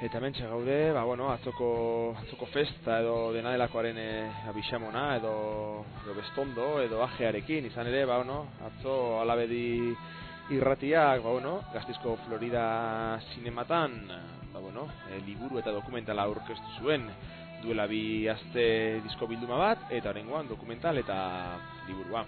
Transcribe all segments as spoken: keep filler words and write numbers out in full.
Eta mentxe gaude, ba, bueno, atzoko, atzoko festa edo dena delakoaren e, abixamona edo, edo bestondo edo ajearekin, izan ere, ba, bueno, atzo alabedi irratiak, ba, bueno, Gasteizko Florida Zinematan, ba, bueno, e, liburu eta dokumentala aurkeztu zuen, duela bi aste disko bilduma bat, eta oraingoan dokumental eta liburua.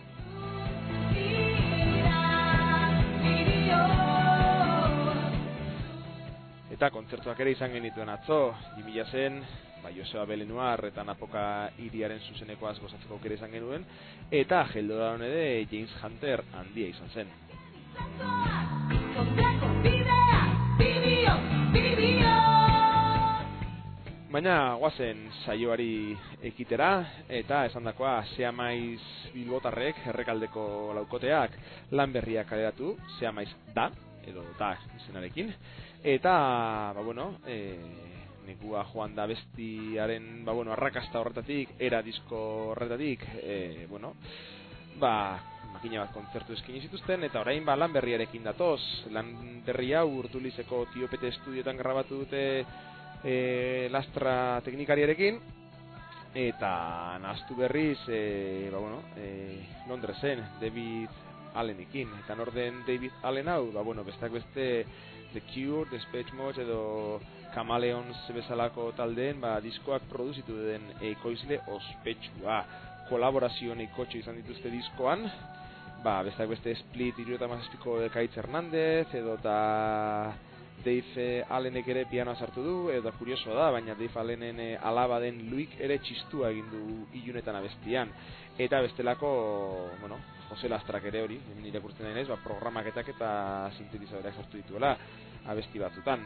Eta kontzertuak ere izan genituen atzo, bi mila zen, ba, Joseba Belenuar eta Napoka hiriaren zuzenekoaz gozatzeko aukera izan genuen, eta geldoran ere James Hunter handia izan zen. Baina guazen saioari ekitera, eta esandakoa Sea Maiz bilbotarrek errekaldeko laukoteak lan berriak kaleratu, Sea Maiz da, edo da izenarekin, eta, ba bueno, e, nekua joan da bestiaren, ba bueno, arrakasta horretatik, era disko horretatik, e, bueno, ba, makina bat kontzertu eskini zituzten, eta orain ba lan berriarekin datoz, lan berri hau Urtulizeko Tiopete Estudioetan grabatu dute e, lastra teknikariarekin, eta nahaztu berriz, e, ba bueno, e, Londresen, David Allenekin, eta norden David Allen hau, ba bueno, besteak beste The Cure, The Depeche Mode edo Chameleons bezalako taldeen ba, diskoak produzitu den ekoizle ospetsua. Kolaborazio nekotxo izan dituzte diskoan, ba, besteak beste Split hirurogeita hamazazpiko Ekaitz Hernández, edo eta Dave Allenek ere pianoa sartu du, edo kuriosoa da, baina Dave Allenen alaba den Luik ere txistua egin du ilunetan abestian. Eta bestelako, bueno, Jose Lastrak ere hori, hemen irakurtzen nahi naiz, ba, programaketak eta sintetizadoreak sartu dituela abesti batzutan.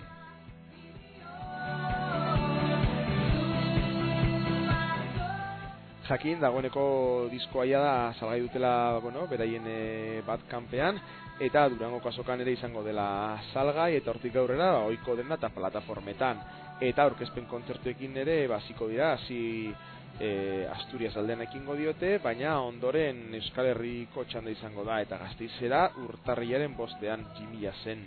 Jakin, dagoeneko diskoaia da salgai dutela, bueno, beraien e, Bandcampean, eta Durangoko azokan ere izango dela salgai, eta hortik aurrera ba, ohiko dena eta plataformetan. Eta aurkezpen kontzertuekin ere basiko dira, hasi e, Asturias aldean ekingo diote, baina ondoren Euskal Herriko txanda izango da, eta Gasteizera urtarrilaren bostean Jimila zen.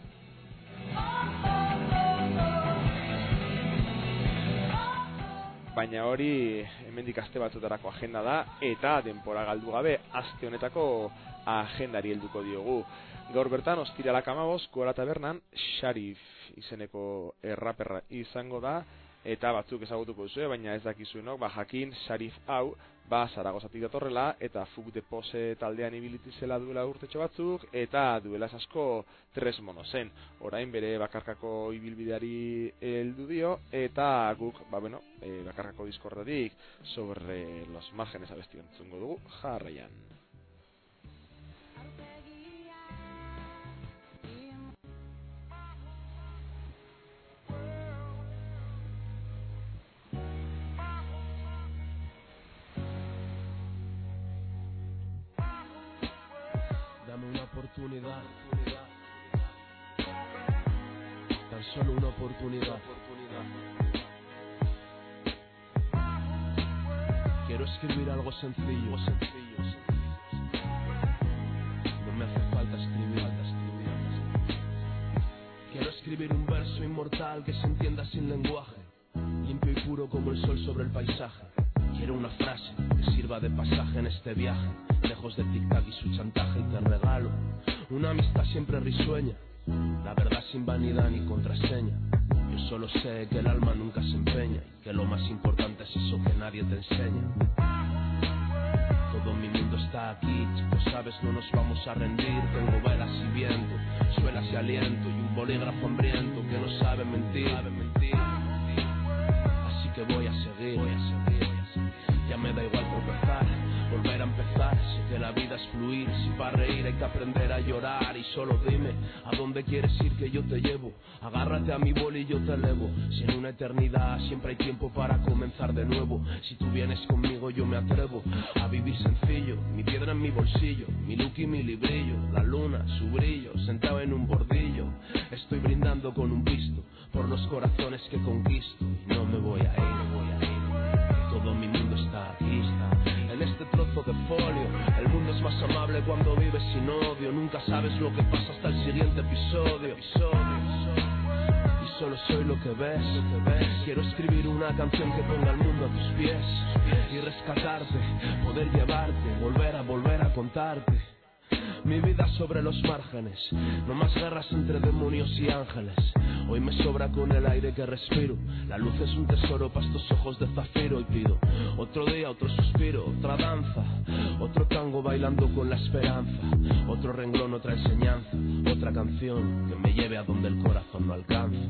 Baina hori hemendik aste batzutarako agenda da, eta denbora galdu gabe aste honetako agendari helduko diogu. Gaur bertan ostiralak hamabost Gora Tabernan Sharif izeneko erraperra izango da, eta batzuk ezagutuko duzue, baina ez dakizuenok, ba jakin Sharif hau ba Zaragozatik datorrela, eta Fuk de Pose taldean ibilitizela duela urtetxo batzuk, eta duela asko tres mono zen. Orain bere bakarkako ibilbideari heldu dio, eta guk, ba bueno, e, bakarkako diskordatik sobre los márgenes abesti entzungo dugu jarraian. Una oportunidad, tan solo una oportunidad. Quiero escribir algo sencillo, no me hace falta escribir, quiero escribir un verso inmortal que se entienda sin lenguaje, limpio y puro como el sol sobre el paisaje. Quiero una frase que sirva de pasaje en este viaje, lejos del tic-tac y su chantaje, y te regalo una amistad siempre risueña, la verdad sin vanidad ni contraseña. Yo solo sé que el alma nunca se empeña, y que lo más importante es eso que nadie te enseña. Todo mi mundo está aquí, chicos, sabes, no nos vamos a rendir. Tengo velas y viento, suelas y aliento, y un bolígrafo hambriento que no sabe mentir, sabe mentir. Así que voy a seguir, voy a seguir. Ya me da igual tropezar, volver a empezar. Sé que la vida es fluir, si para reír hay que aprender a llorar. Y solo dime, ¿a dónde quieres ir que yo te llevo? Agárrate a mi boli y yo te elevo. Si en una eternidad siempre hay tiempo para comenzar de nuevo. Si tú vienes conmigo yo me atrevo a vivir sencillo. Mi piedra en mi bolsillo, mi look y mi librillo, la luna, su brillo, sentado en un bordillo. Estoy brindando con un pisto por los corazones que conquisto. Y no me voy a ir, no voy a ir. Todo mi mundo está aquí, está en este trozo de folio. El mundo es más amable cuando vives sin odio. Nunca sabes lo que pasa hasta el siguiente episodio. Y solo soy lo que ves. Quiero escribir una canción que ponga el mundo a tus pies y rescatarte, poder llevarte, volver a volver a contarte mi vida sobre los márgenes. No más guerras entre demonios y ángeles. Hoy me sobra con el aire que respiro. La luz es un tesoro para estos ojos de zafiro. Y pido otro día, otro suspiro, otra danza, otro tango bailando con la esperanza, otro renglón, otra enseñanza, otra canción que me lleve a donde el corazón no alcanza.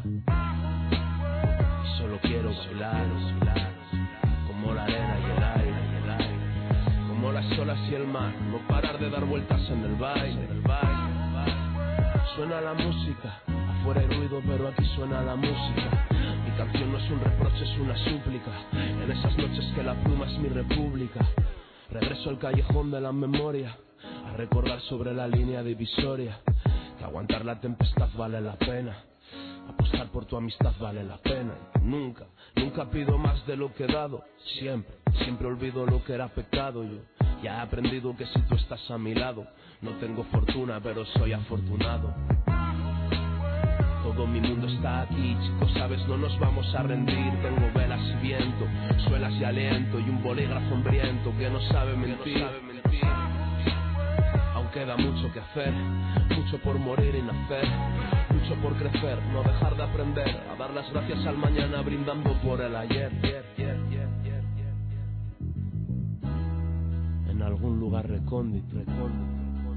Y solo quiero bailar, bailar como la arena y el aire, el aire, como las olas y el mar, no parar de dar vueltas en el baile, en el baile. Suena la música, afuera hay ruido pero aquí suena la música. Mi canción no es un reproche, es una súplica. En esas noches que la pluma es mi república, regreso al callejón de la memoria a recordar sobre la línea divisoria que aguantar la tempestad vale la pena, apostar por tu amistad vale la pena. Nunca, nunca pido más de lo que he dado. Siempre, siempre olvido lo que era pecado. Yo ya he aprendido que si tú estás a mi lado, no tengo fortuna pero soy afortunado. Todo mi mundo está aquí, chicos, sabes, no nos vamos a rendir. Tengo velas y viento, suelas y aliento, y un bolígrafo hambriento que no sabe mentir. Aún queda mucho que hacer, mucho por morir y nacer, mucho por crecer, no dejar de aprender, a dar las gracias al mañana brindando por el ayer. En algún lugar recóndito, recóndito,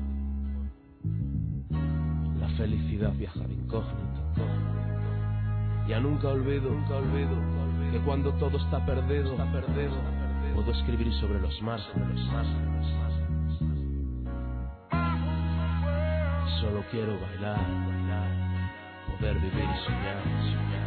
la felicidad viaja de incógnito. Ya nunca olvido, nunca olvido que cuando todo está perdido, está perdido, puedo escribir sobre los márgenes. Solo quiero bailar, bailar, poder vivir y soñar, soñar.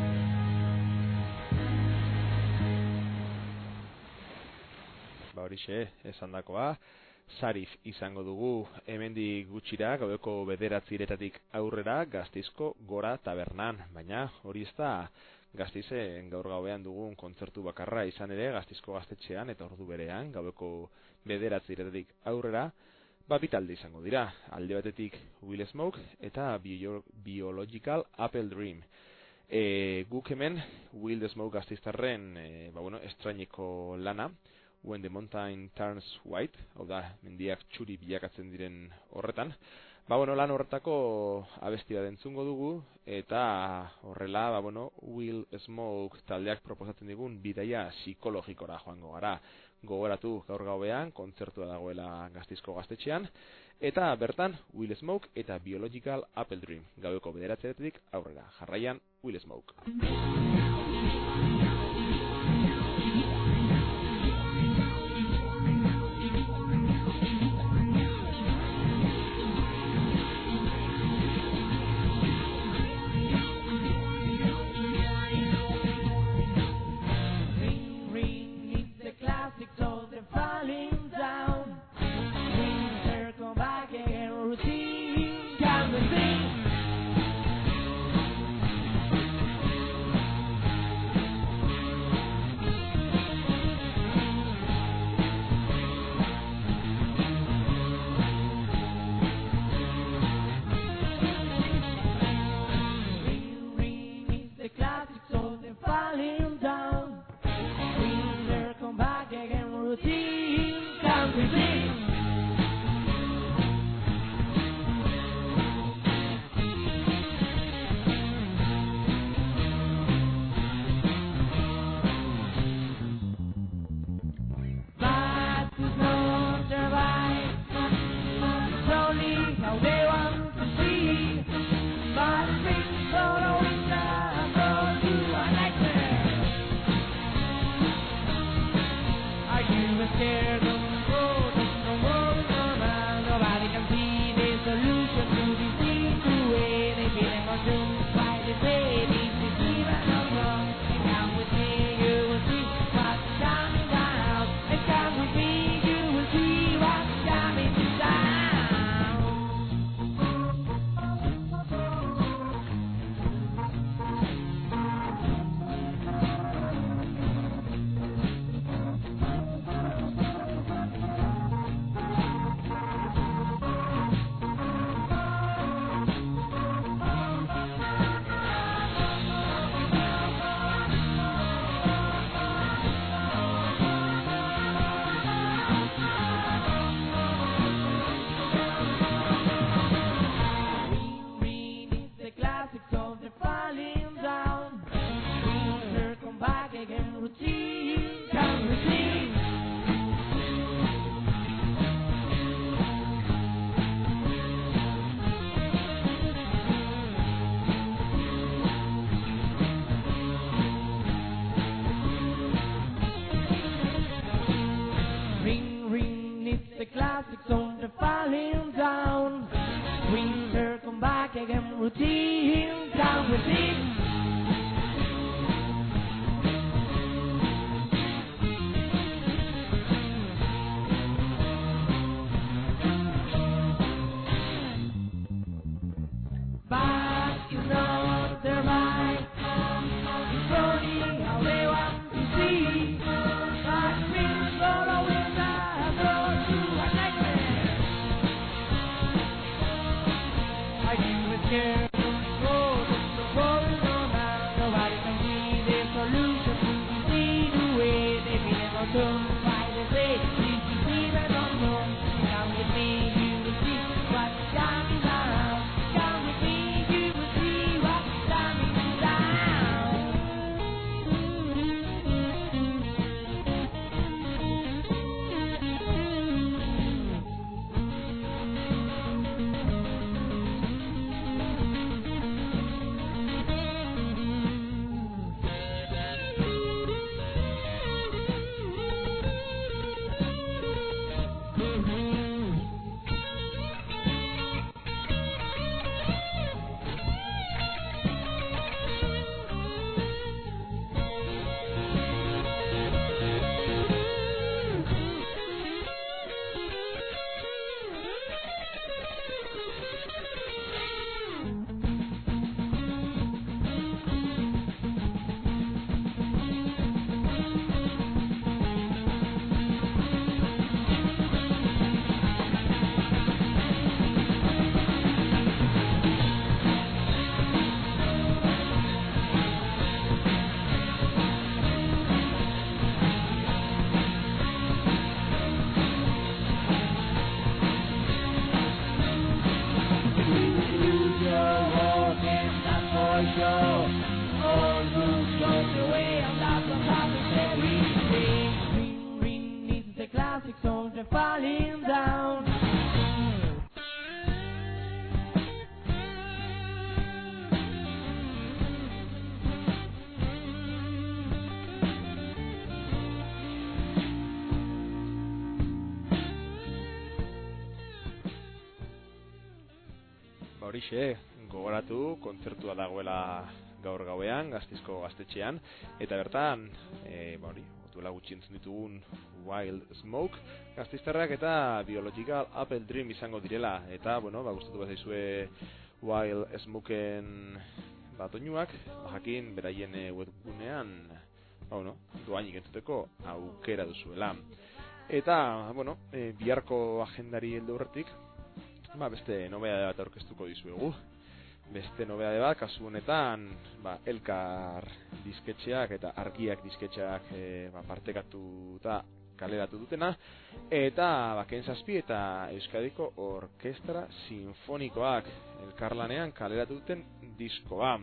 Ba horixe, esandakoa, Sarif izango dugu hemendik gutxira, gaueko bederatziretatik aurrera Gasteizko Gora Tabernan, baina hori ez da Gasteizen gaur gauean dugun kontzertu bakarra, izan ere Gasteizko Gaztetxean eta ordu berean gaueko bederatziretatik aurrera ba bitalde izango dira. Alde batetik Will Smoke eta Bio Biological Apple Dream. E, guk hemen Will Smoke Gasteiztarren e, ba, bueno, estraineko lana When the Mountain Turns White, hau da, mendiak txuri bilakatzen diren horretan. Ba, bueno, lan horretako abesti bat entzungo dugu, eta horrela, ba, bueno, Will Smoke taldeak proposatzen digun bidaia psikologikora joango gara. Gogoratu gaur gauean, kontzertua dagoela Gasteizko Gaztetxean, eta bertan Will Smoke eta Biological Apple Dream, gaueko bederatzeretik aurrera. Jarraian, Will Smoke. classic song to falling down. Winter come back again, routine down with it. But you know they're right. It's only how they want to see. But things go the wind and go to a nightmare. I think we're scared of the road. It's the road on now. Nobody can see the solution to see the way they feel it on turn. Why they say this is even unknown. Come with me, you will see what's coming down. Come with me. Falling down. Ba horixe, gogoratu kontzertua dagoela gaur gauean, Gasteizko gaztetxean, eta bertan, e, ba hori, duela gutxi entzun ditugun Wild Smoke Gasteiztarrak eta Biological Apple Dream izango direla, eta, bueno, ba, gustatu bat zaizue Wild Smokeen bat oinuak, ba, jakin, beraien webgunean, ba, bueno, doainik entzuteko aukera duzuela. Eta, bueno, e, biharko agendari heldu horretik, ba, beste nobedade bat aurkeztuko dizuegu. Beste nobedade bat, kasu honetan, ba, Elkar disketxeak eta Argiak disketxeak e, ba, partekatuta kaleratu dutena, eta ba, Ken Zazpi eta Euskadiko Orkestra Sinfonikoak elkarlanean kaleratu duten diskoa.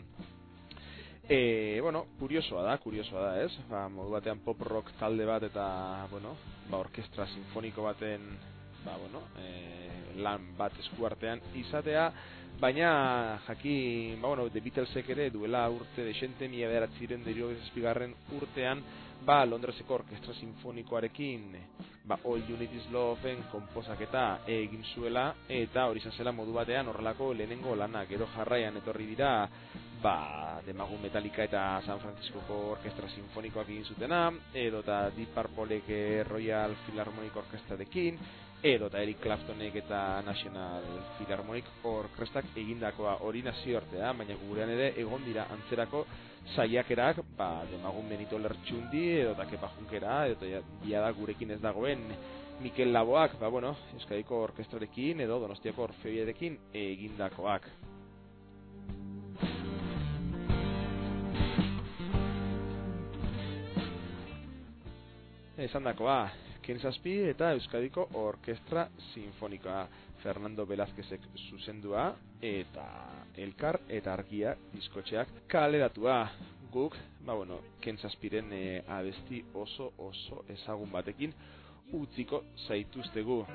E, bueno, kuriosoa da, kuriosoa da, ez? Ba, modu batean pop rock talde bat eta, bueno, ba, orkestra sinfoniko baten, ba, bueno, e, lan bat eskuartean izatea, baina jakin, ba, bueno, The Beatlesek ere duela urte desente, mila bederatziren zazpigarren urtean, ba, Londreseko orkestra sinfonikoarekin, ba, All You Need Is Love-en konposaketa egin zuela, eta hori izan zela modu batean horrelako lehenengo lana, gero jarraian etorri dira, ba, Demagun Metallica eta San Franciscoko orkestra sinfonikoak egin zutena, edo eta Deep Purplek Royal Philharmonic Orkestrarekin, edo eta Eric Claptonek eta National Philharmonic Orkestrak egindakoa hori nazioartea, baina gurean ere egon dira antzerako saiakerak, ba, Demagun Benito Lertxundi, edo eta Kepa Junkera, edo eta biada gurekin ez dagoen Mikel Laboak, ba, bueno, Euskadiko Orkestrarekin, edo Donostiako Orfeoiarekin egindakoak. Esan dakoa, Ken Zazpi eta Euskadiko Orkestra Sinfonikoa, Fernando Velázquezek zuzendua, eta Elkar eta Argia diskotxeak kaleratua. Guk, ba bueno, Ken Zazpiren e, abesti oso oso ezagun batekin utziko zaituztegu.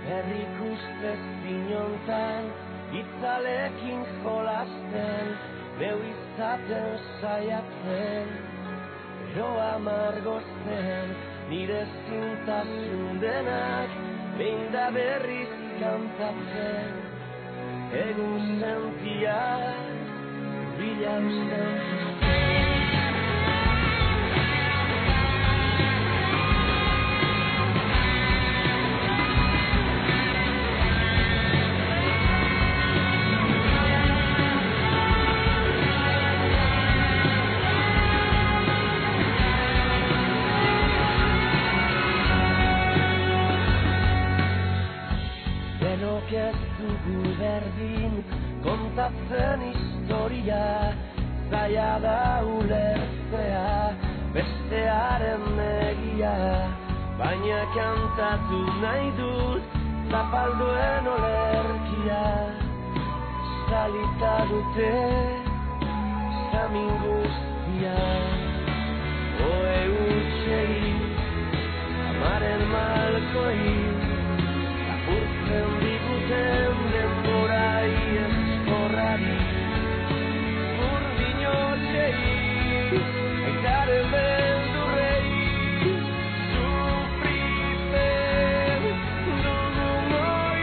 herrik ustez zinontan, itzalekin jolasten, neu izaten saiatzen, eroa margozten, nire zintasun denak, behin da berriz kantatzen, egun sentiak, bila usten denok ez dugu berdin, kontatzen historia, zaila da ulertzea, bestearen egia, baina kantatu nahi dut, zapalduen olerkia, salita dute, zamin guztia, oe utxei, amaren malkoi, apurtzen diguten denborai eskorrari, urdinotxei, aitaren beldurrei, sufritzen dugun hoi.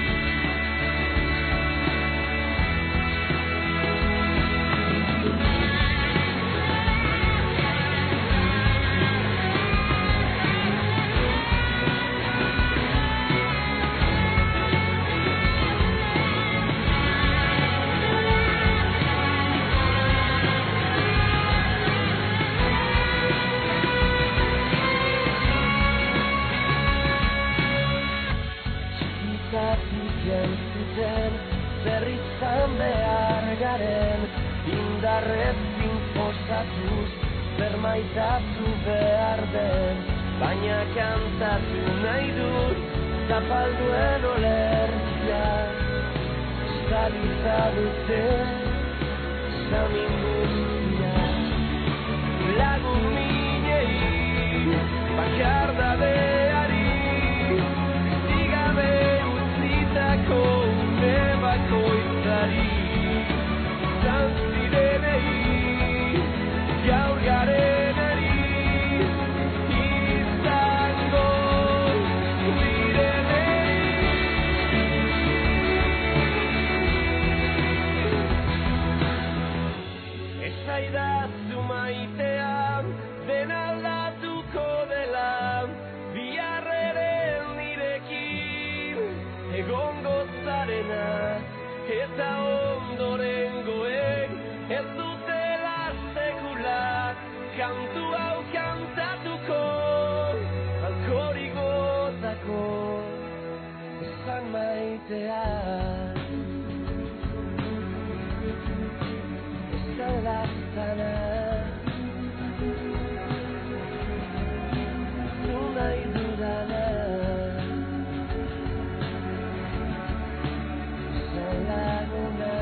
Entzuten, zer izan behar garen, indarrezin posatuz, zer maitatu behar den, baina kantatu nahi dut, zapalduen olerkia, salita dute, zamin guztia, lagun minei, bakardadeari, zigabe utzitako une bakoitzari, zantzirenei, gaur garenari, izango direnei. Ez zaidazu maitea, den aldatuko dela, biharreren nirekin, egongo zarena, eta ondorengoek ez dutela sekula, kantu hau kantatuko, alkorik botako, esan maitea, esan lastana, zu nahi dudana, esan laguna.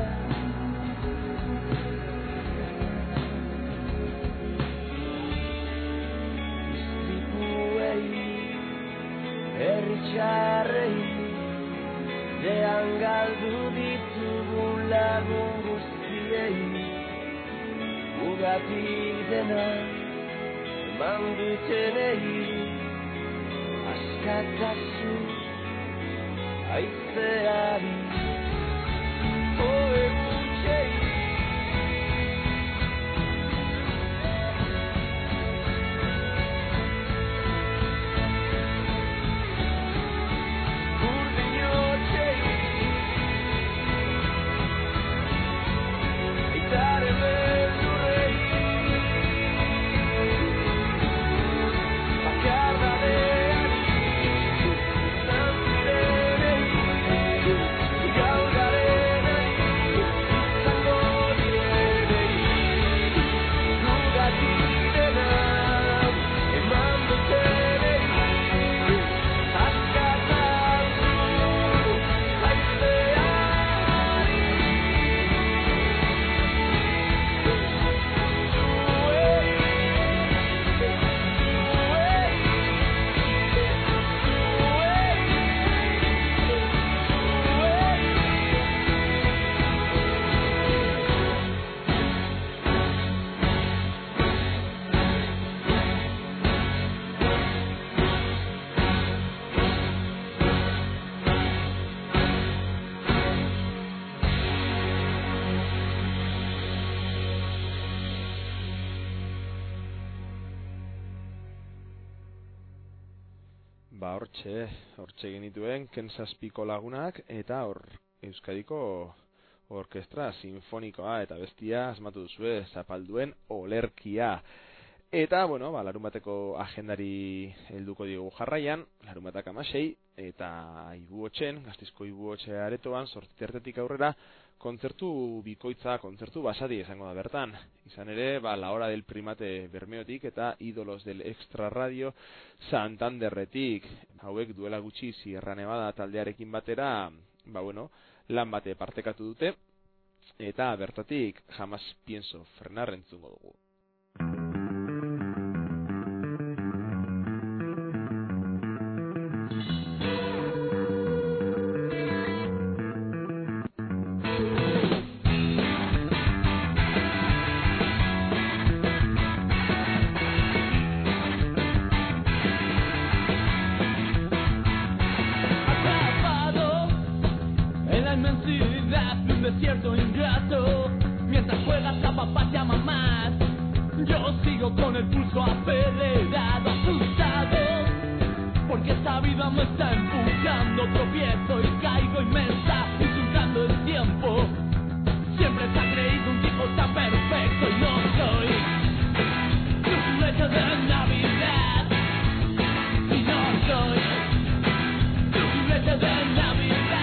Istripuei, herri txarrei, dean galdu ditugun lagun guztiei, ugatik dena eman dutenei, askatasu haizeari, oe gutxei. Urdinotxei, aitaren beldurrei, bakardadeari, zantzirenei, gaur ba, hortxe, hortxe genituen, Kensaspiko lagunak, eta hor Euskadiko orkestra sinfonikoa eta bestia asmatu duzue, Zapalduen Olerkia. Eta, bueno, ba, larun bateko agendari helduko diogu jarraian, larun batak amasei, eta Ibuotxen, Gasteizko Ibuotxe aretoan, sortzitertetik aurrera, kontzertu bikoitza, kontzertu basadi esango da bertan. Izan ere, ba, La Hora del Primate Bermeotik eta Ídolos del Extra Radio Santanderretik. Hauek duela gutxi Sierra Nevada taldearekin batera, ba, bueno, lan bate partekatu dute, eta bertatik Jamás pienso frenar entzungo dugu. Desierto ingrato, mientras juegas a papás y a mamás, yo sigo con el pulso acelerado, asustado, porque esta vida me está empujando, tropiezo y caigo inmensa, insultando el tiempo. Siempre se ha creído un tipo tan perfecto y no soy un juguete de Navidad, y no soy un juguete de Navidad.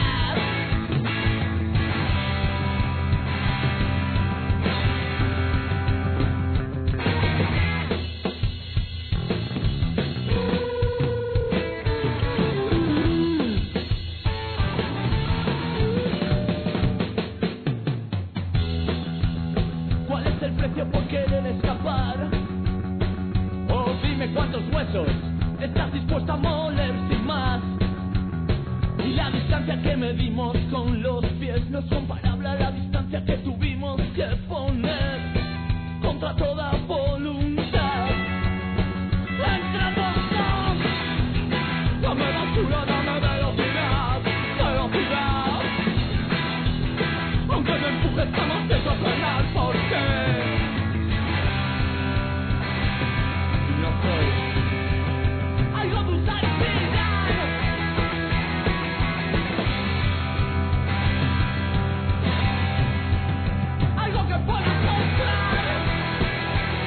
Por querer escapar, oh dime cuántos huesos estás dispuesta a moler sin más. Y la distancia que medimos con los pies no es comparable a la distancia que tuvimos que poner contra toda voluntad. Entre los dos, dame basura, dame velocidad, velocidad. Aunque me empujes jamás te toco frenar, ¿por qué? Algo de usar algo que pueda encontrar.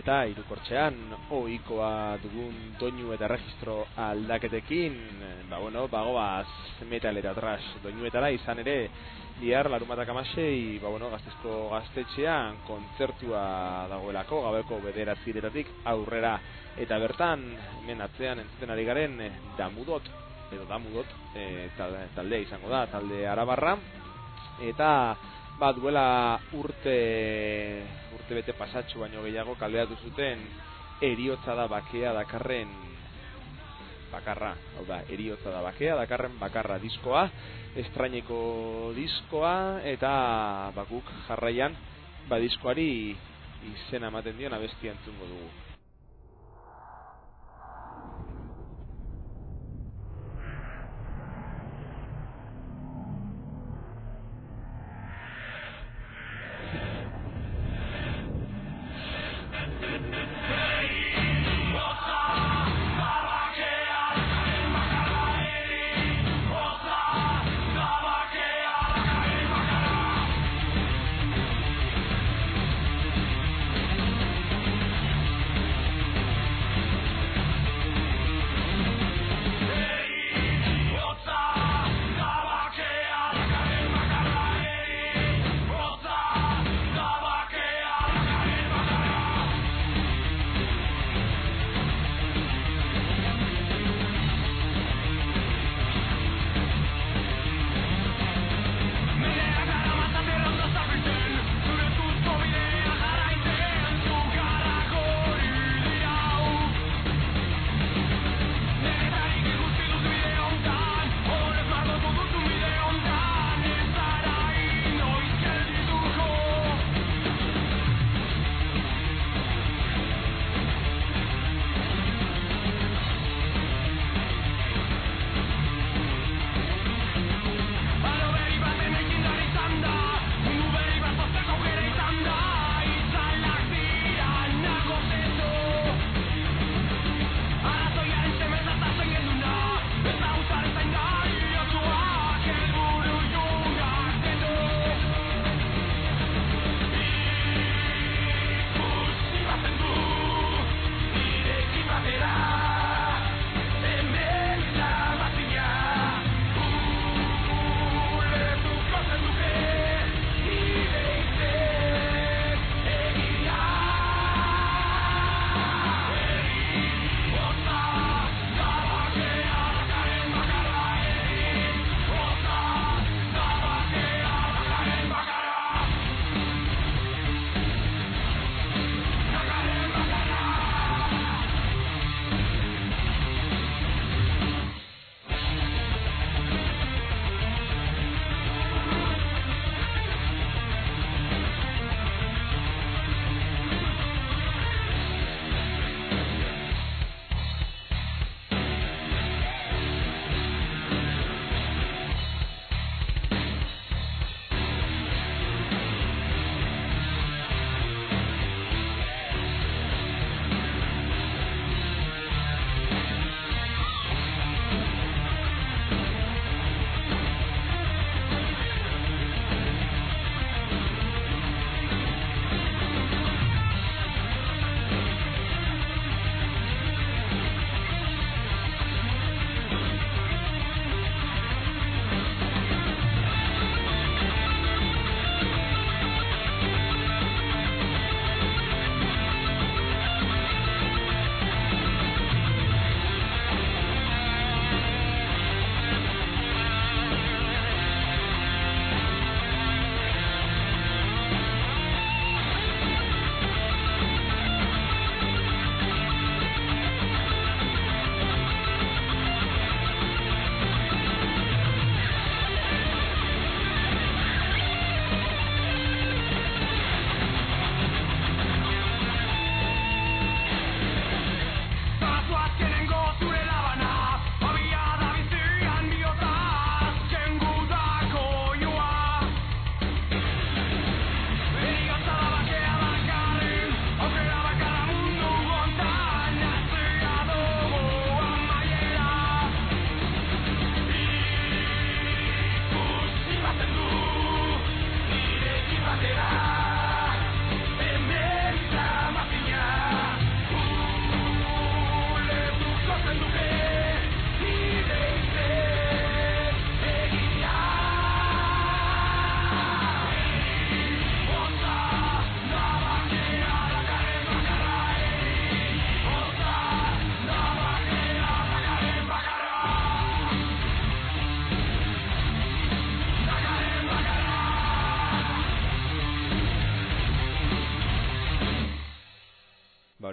eta hirukortxean ohikoa dugun doinu eta registro aldaketekin, ba bueno, bagoaz metalera trash doinuetara, izan ere bihar larumatak hamasei, ba bueno, Gasteizko gaztetxean kontzertua dagoelako gaueko bederatziretatik aurrera, eta bertan hemen atzean entzuten ari garen Damudot edo Damudot e, taldea izango da, talde arabarra, eta ba duela urte urte bete pasatxo baino gehiago kaleratu zuten Eriotza da bakea dakarren bakarra, hau da, Eriotza da bakea dakarren bakarra diskoa, estraineko diskoa, eta ba guk jarraian ba diskoari izena ematen dion abestia entzungo dugu. We'll be right back.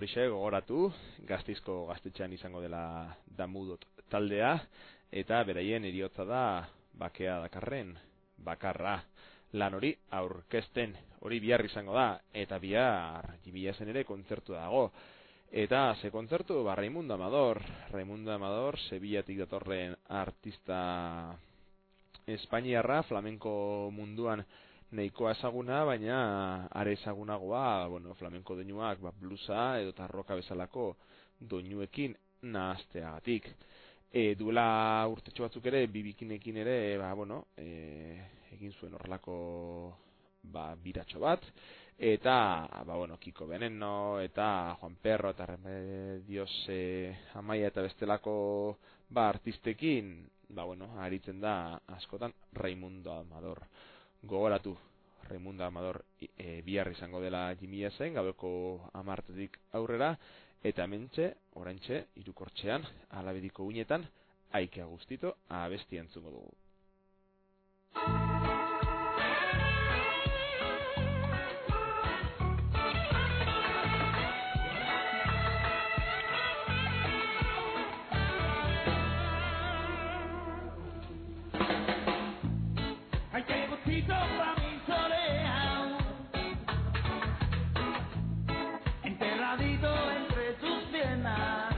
horixe gogoratu, Gasteizko gaztetxean izango dela Damudot taldea, eta beraien heriotza da bakea dakarren bakarra. Lan hori aurkezten, hori bihar izango da, eta bihar Jibilasen ere kontzertu dago. Eta ze kontzertu, ba, Raimundo Amador, Raimundo Amador, Sevillatik datorren artista espainiarra, flamenko munduan nahikoa ezaguna, baina are ezagunagoa, bueno, flamenko doinuak, ba, bluesa edo tarroka bezalako doinuekin nahazteagatik. E, duela urtetxo batzuk ere, bibikinekin ere, ba, bueno, e, egin zuen horrelako ba, biratxo bat, eta, ba, bueno, Kiko Veneno, eta Juan Perro, eta Remedios e, Amaia eta bestelako ba, artistekin, ba, bueno, aritzen da askotan Raimundo Amador. Gogoratu, Raimundo Amador e, bihar izango dela Jibilasen, gabeko hamartetik aurrera, eta hementxe, oraintxe, hirukortxean, Alabediko uinetan, Aike Agustito abestia entzungo dugu. Enterradito entre tus piernas,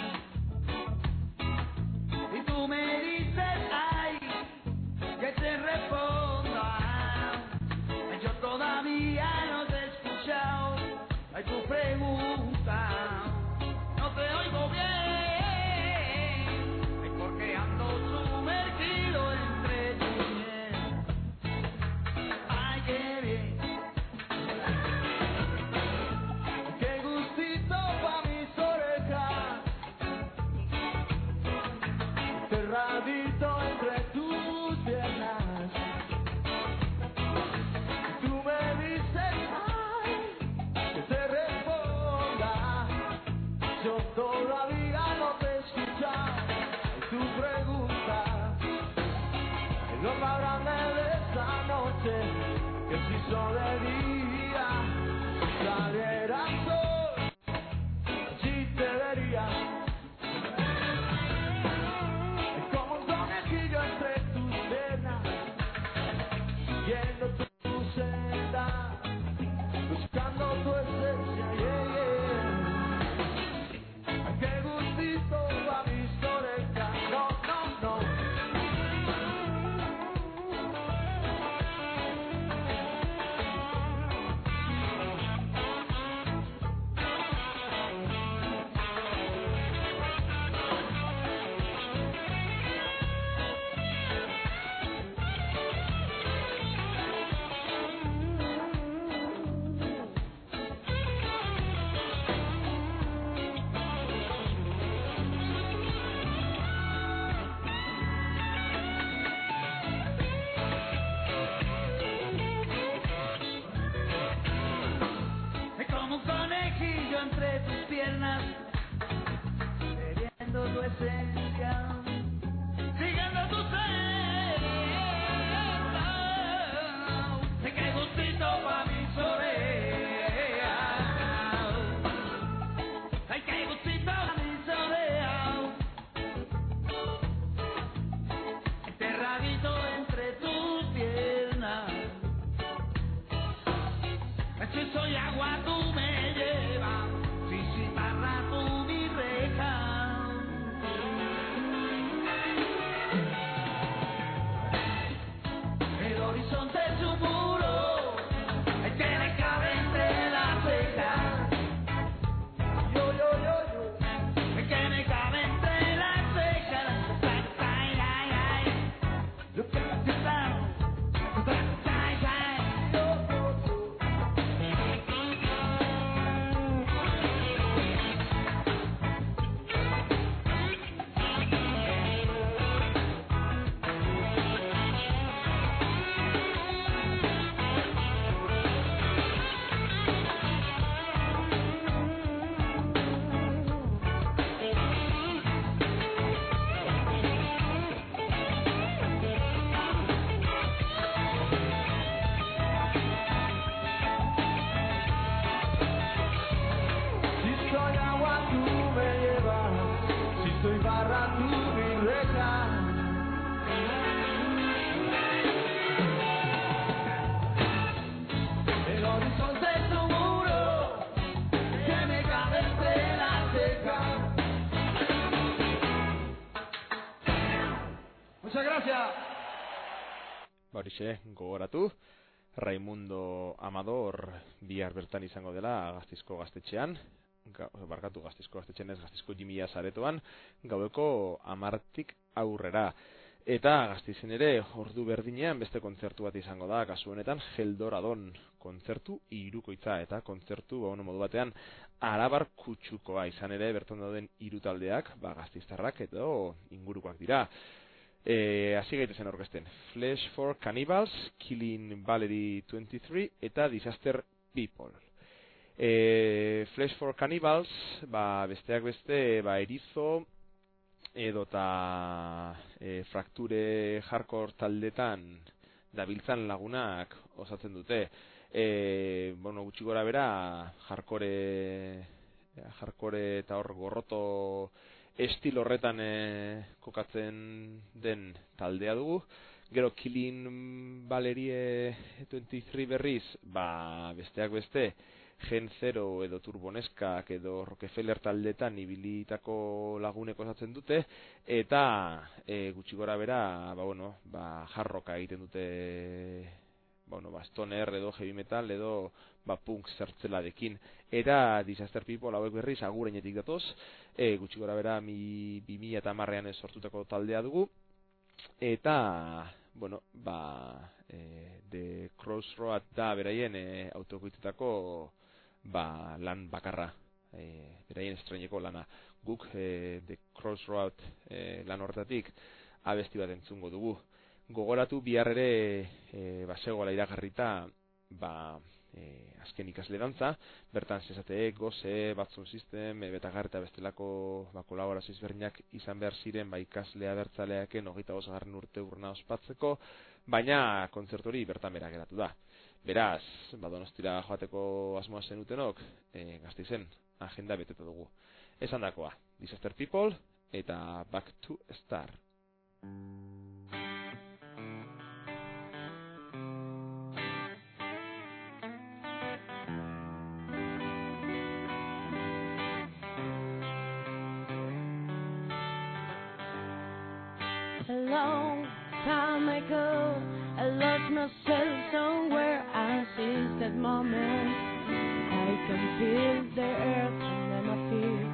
y tú me dices, ay, que te responda. Yo todavía no te he escuchado, ay, tu pregunta, no te oigo bien, ay, porque ando sumergido entre tu piel. Ay, qué bien. Enterradito entre tus piernas, tú me dices, ay, que te responda. Yo todavía no te he escuchado tu pregunta. Es lo más grande de esta noche, que si hizo de día, saliera sol, si te vería. Entre tus piernas, siguiendo tu senda, buscando tu esencia, yeah, yeah. Ay, qué gustito a mis orejas, no, no, no. Entre tus piernas, bebiendo tu esencia, siguiendo tu senda. Sé que gustito pa' mis orejas, ay, que gustito pa' mis orejas. Enterradito entre tus piernas, si soy agua tú me llevas, si citarra tú mi reja. Horixe, gogoratu, Raimundo Amador bihar bertan izango dela Gasteizko gaztetxean, ga, barkatu Gasteizko gaztetxean ez, Gasteizko Jimia Saretoan, gaueko hamartik aurrera. Eta Gasteizen ere, ordu berdinean beste kontzertu bat izango da, kasu honetan Geldoradon kontzertu hirukoitza eta kontzertu ba, modu batean arabar kutsukoa izan ere bertan dauden hiru taldeak, ba, gasteiztarrak edo ingurukoak dira. Eh, hasi gaitezen aurkezten. Flesh for Cannibals, Killing Valerie veintitrés eta Disaster People. Eh, Flesh for Cannibals, ba, besteak beste, ba, erizo edota e, frakture hardcore taldetan dabiltzan lagunak osatzen dute. E, bueno, gutxi gora bera, hardcore, hardcore eta hor gorroto estilo horretan e, kokatzen den taldea dugu. Gero Killing Valerie veintitrés berriz, ba, besteak beste, Gen Zero edo Turboneskak edo Rockefeller taldetan ibilitako lagunek osatzen dute, eta e, gutxi gora bera, ba, bueno, ba, jarroka egiten dute, bueno, ba, stoner edo heavy metal edo ba, punk zertzelarekin. Eta Disaster People hauek berriz agurenetik datoz, e, gutxi gora bera mi, bi mila hamarrean sortutako taldea dugu, eta, bueno, ba, e, The Crossroad da beraien e, autokoitetako ba, lan bakarra, e, beraien estreineko lana. Guk e, The Crossroad e, lan horretatik abesti bat entzungo dugu. Gogoratu bihar ere e, basegoala iragarrita ba, e, azken ikasle dantza, bertan zezateek, goze, Batson System, e, Betagar eta bestelako ba, kolaborazio ezberdinak izan behar ziren ba, ikaslea bertzaleaken hogeita bosgarren urte urna ospatzeko, baina kontzertu hori bertan bera geratu da. Beraz, ba, Donostira joateko asmoa zenutenok, e, Gasteizen agenda beteta dugu. Esan dakoa, Disaster People eta Back to Star. A long time ago, I lost myself somewhere. I seize that moment. I can feel the earth under my feet.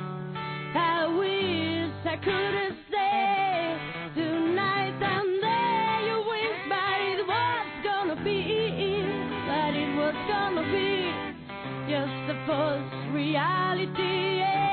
I wish I could stay tonight and there. You wish, but it was gonna be, but it was gonna be just a false reality. Yeah.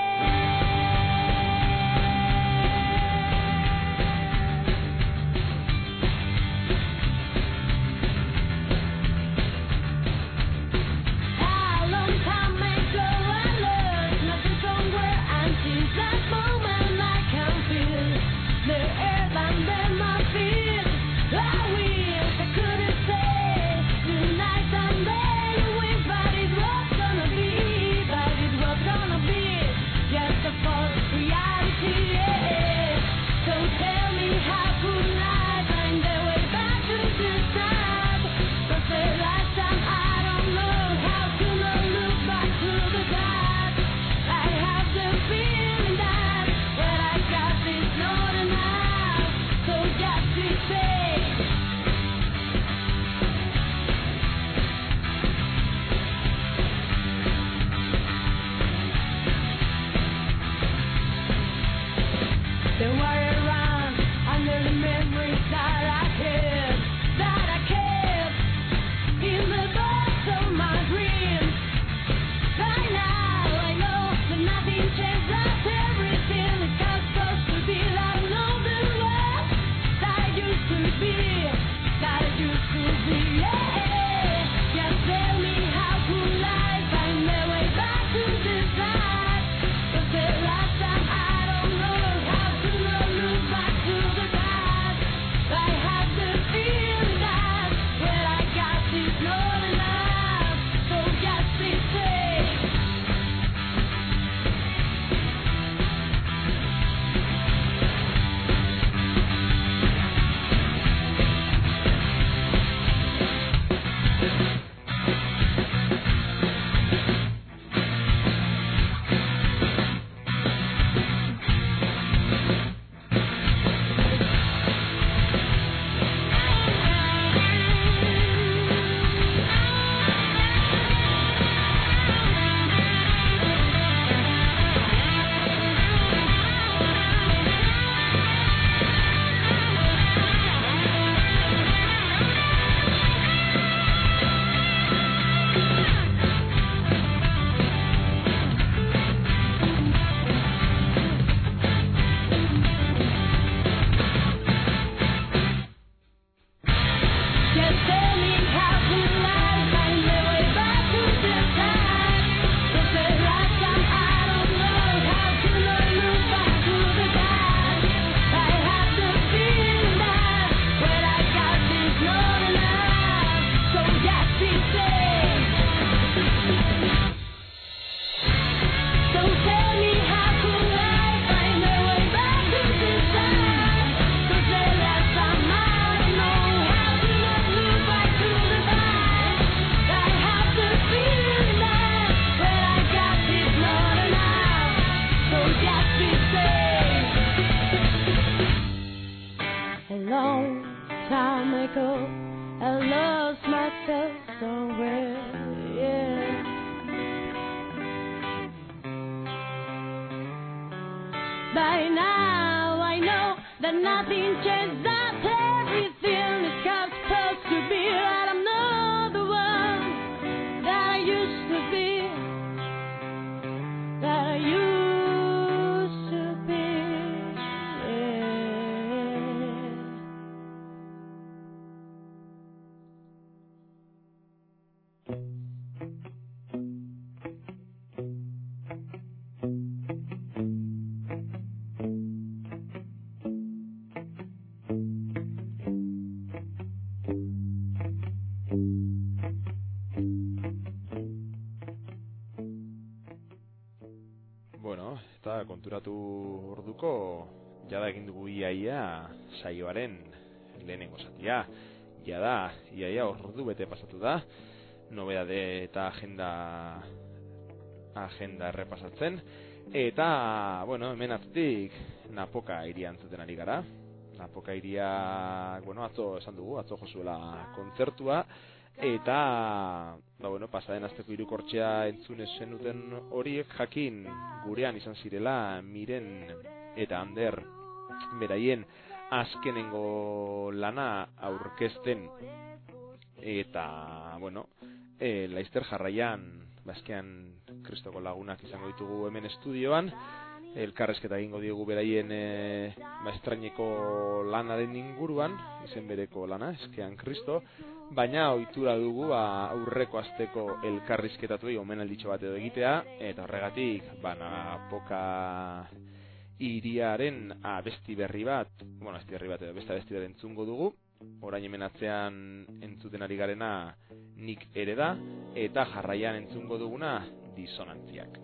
Last time I don't know how to love. By now I know that nothing changes, that everything is how it's supposed to be, that I'm not the one that I used to be, that I used to be. Bueno, eta konturatu orduko jada egin dugu iaia saioaren lehenengo zatia. Jada iaia ordu bete pasatu da. Nobedade eta agenda agenda errepasatzen. Eta, bueno, hemen atzetik Napoka iria entzuten ari gara. Napoka iria, bueno, atzo esan dugu, atzo jozuela kontzertua. Eta, ba, bueno, pasaden asteko hirukortxea entzun zenuten horiek jakin gurean izan zirela Miren eta Ander beraien azkenengo lana aurkezten. Eta, bueno, e, Laizter jarraian, bazkean Kristoko lagunak izango ditugu hemen estudioan, elkarrezketa egingo diogu beraien e, maestraineko lanaren inguruan, izen bereko lana, eskean Kristo, baina ohitura dugu ba, aurreko asteko elkarrizketatuei omenalditxo bat edo egitea, eta horregatik ba, Napoka iriaren abesti berri bat, bueno, abesti berri bat edo beste abesti bat entzungo dugu. Orain hemen atzean entzuten ari garena Nik ere da, eta jarraian entzungo duguna Disonantziak.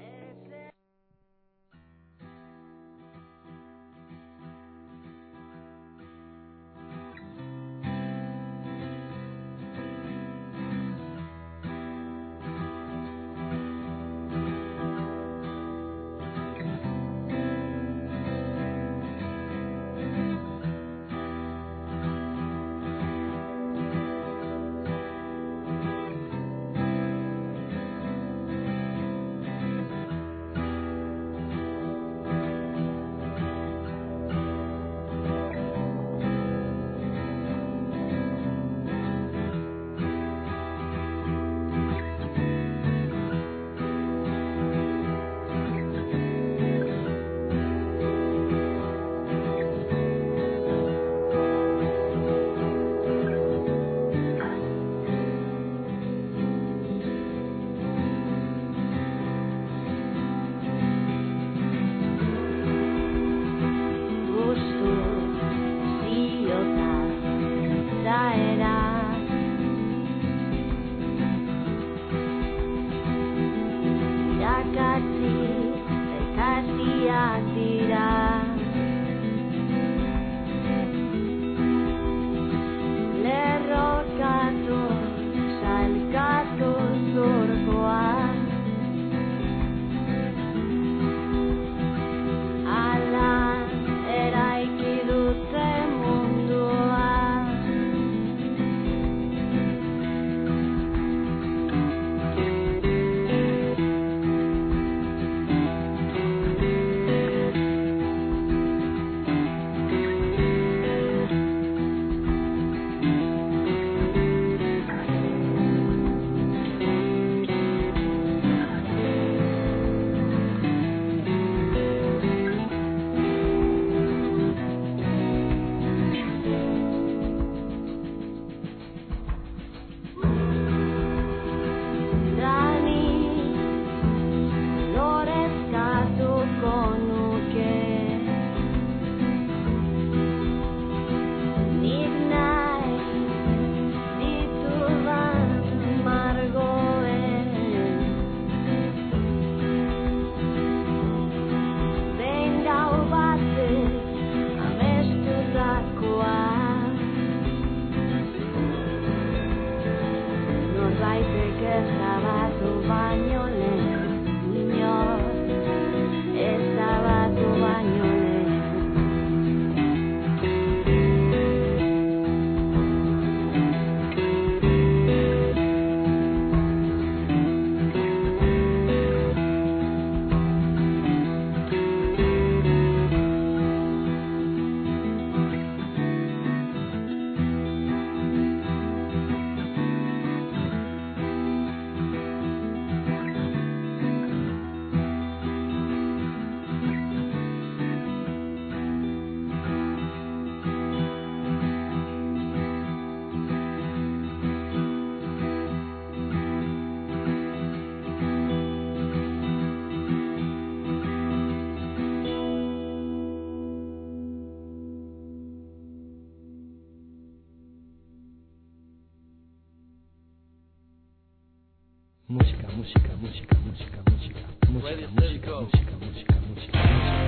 música, música, música, música, música, música, música, música, música, música,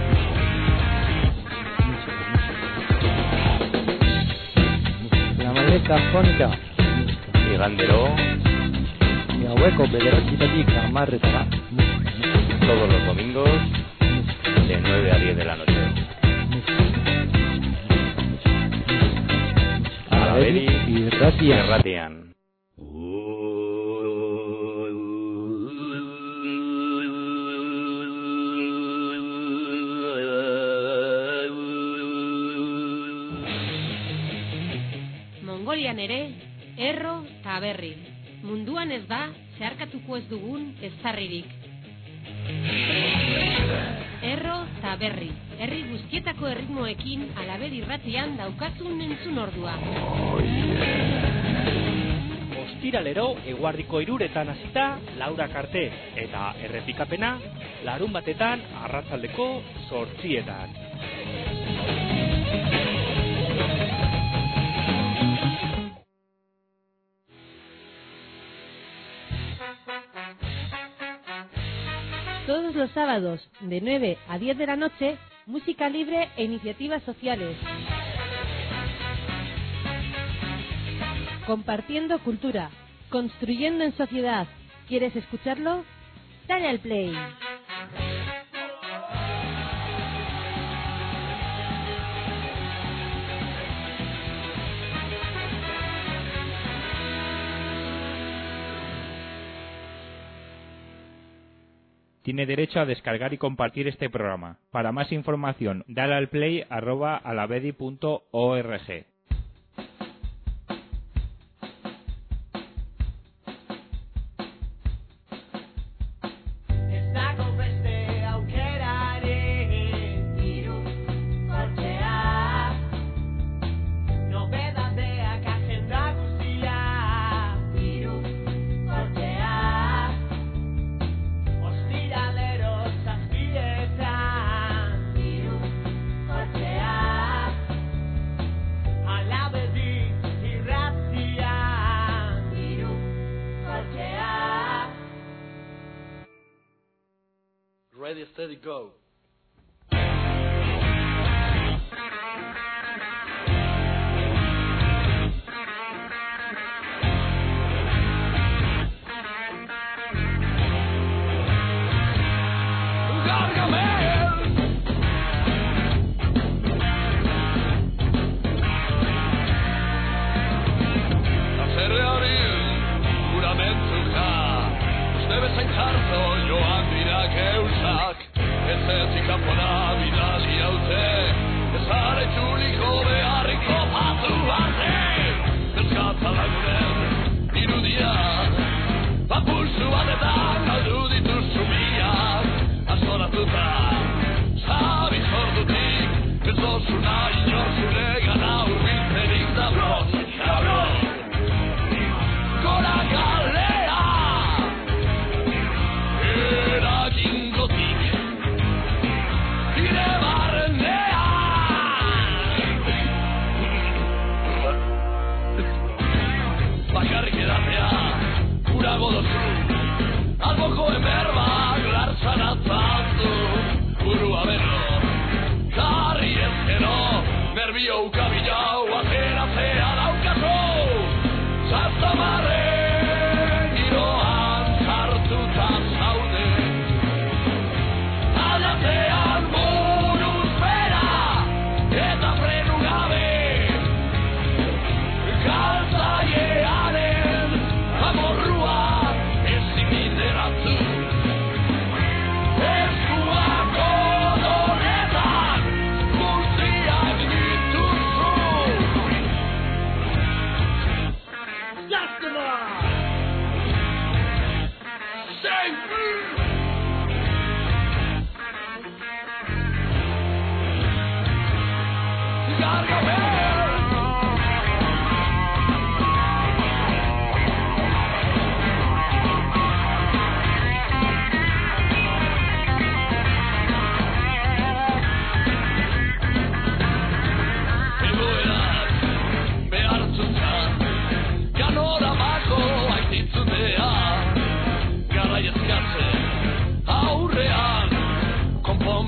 La maleta fónica. Igandero. Y haueko bederatzietatik hamarretara. Todos los domingos de nueve a diez de la noche. Alabedi irratian. Irratian. Mongolian ere, erro eta berri. Munduan ez da, zeharkatuko ez dugun eztarririk. Erro eta berri. Herri guztietako erritmoekin Alabedi irratian daukazun entzun ordua. Oh, yeah. Ostiralero eguardiko hiruretan hasita laurak arte eta errepikapena larun batetan arratsaldeko zortzietan. Todos los sábados, de nueve a diez de la noche, música libre e iniciativas sociales. Compartiendo cultura, construyendo en sociedad. ¿Quieres escucharlo? Dale al play. Tiene derecho a descargar y compartir este programa. Para más información, dale al play arroba alabedi punto org. Ready, steady, go.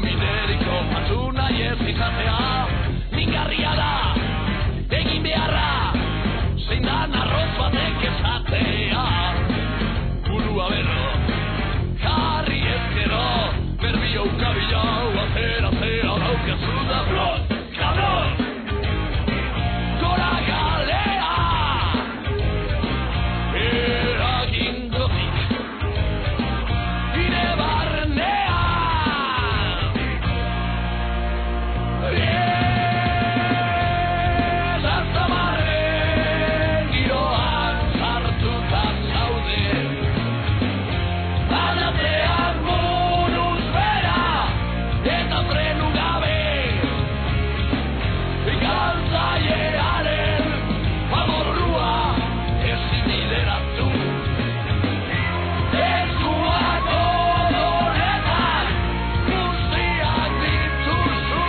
bideriko patu nahi ez izatea. Mingarria da, egin beharra, zein dan arroz batek esatea. Burua berro, jarri ezkero, berbio ukabilau, atera zera daukazu da blot, kablot! Gora galea, eragindotik, ire barnea. Zantzamarren giroan sartuta zaude, banatean buruz bera, eta frenu gabe, galtzailearen amorrua ezin bideratu. Eskuak odoretan guztiak dituzu.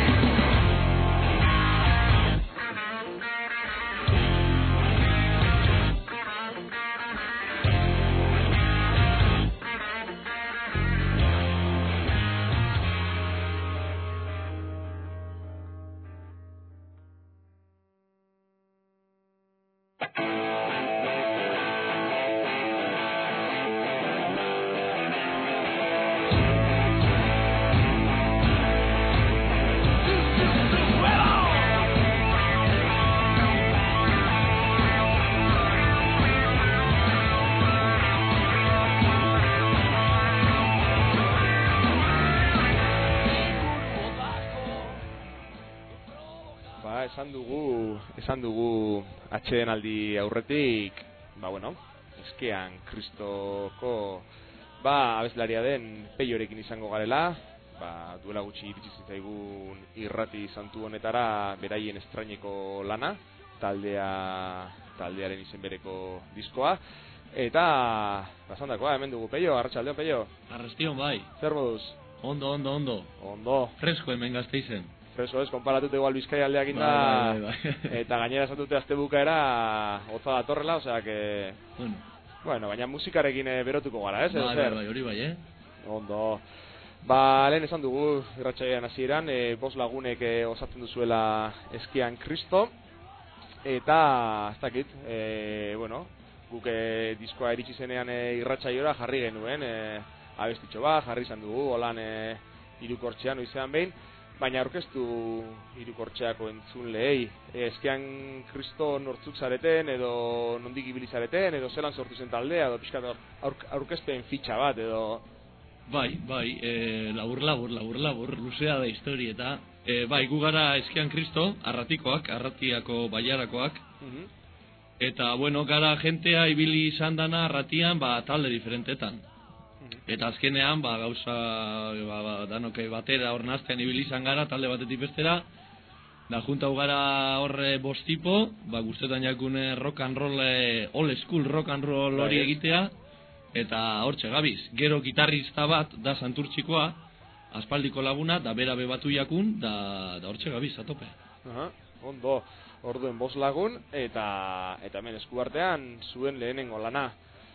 Ba, esan dugu, esan dugu atsedenaldi aurretik, ba bueno, eskean kristoko ba abeslaria den Peiorekin izango garela, ba duela gutxi iritsi zitzaigun irrati santu honetara beraien estraineko lana, taldea taldearen izen bereko diskoa. Eta, basandakoa, hemen dugu, Peio, arratsaldeon, Peio. Arrastion bai. Zer moduz? Ondo, ondo, ondo. Ondo. Fresko hemen Gasteizen. Fresko ez, konparatute igual Bizkaia aldeakin da, bai, bai, bai. eta gainera esatute azte bukaera hotza datorrela, osea que... Bueno. Bueno, baina musikarekin eh, berotuko gara, ez? Bai, bai, bai, hori bai, eh? Ondo. Ba, lehen esan dugu, irratsaioan hasieran, e, bost lagunek e, osatzen duzuela Eskian Kristo, eta, ez dakit, e, bueno, guk e, diskoa iritsi zenean e, irratsaiora jarri genuen, e, abestitxo bat, jarri izan dugu, holan e, hirukortxean noizean behin, baina aurkeztu hirukortxeako entzunleei, e, Eskian Kristo nortzuk zareten, edo nondik ibili zareten, edo zelan sortu zen taldea, edo pixkat aurk, aurkezpen fitxa bat, edo... Bai, bai, e, labur, labur, labur, labur, luzea da historieta. E, bai, gu gara Eskian Kristo, arratikoak, arratiako baiarakoak. Uh-huh. Eta, bueno, gara jentea ibili izan dana arratian, ba, talde diferentetan. Uh-huh. Eta azkenean, ba, gauza, ba, ba, danoke batera hor naztean ibili izan gara, talde batetik bestera. Da, juntau gara horre bostipo, ba, guztetan jakune rock and roll, e, old school rock and roll hori bai, egitea. Eta hortxe gabiz, gero gitarrista bat da Santurtzikoa, aspaldiko laguna, da bera bebatu jakun, da, da hortxe gabiz, atope. Aha, ondo, orduen bost lagun, eta eta hemen eskuartean zuen lehenengo lana.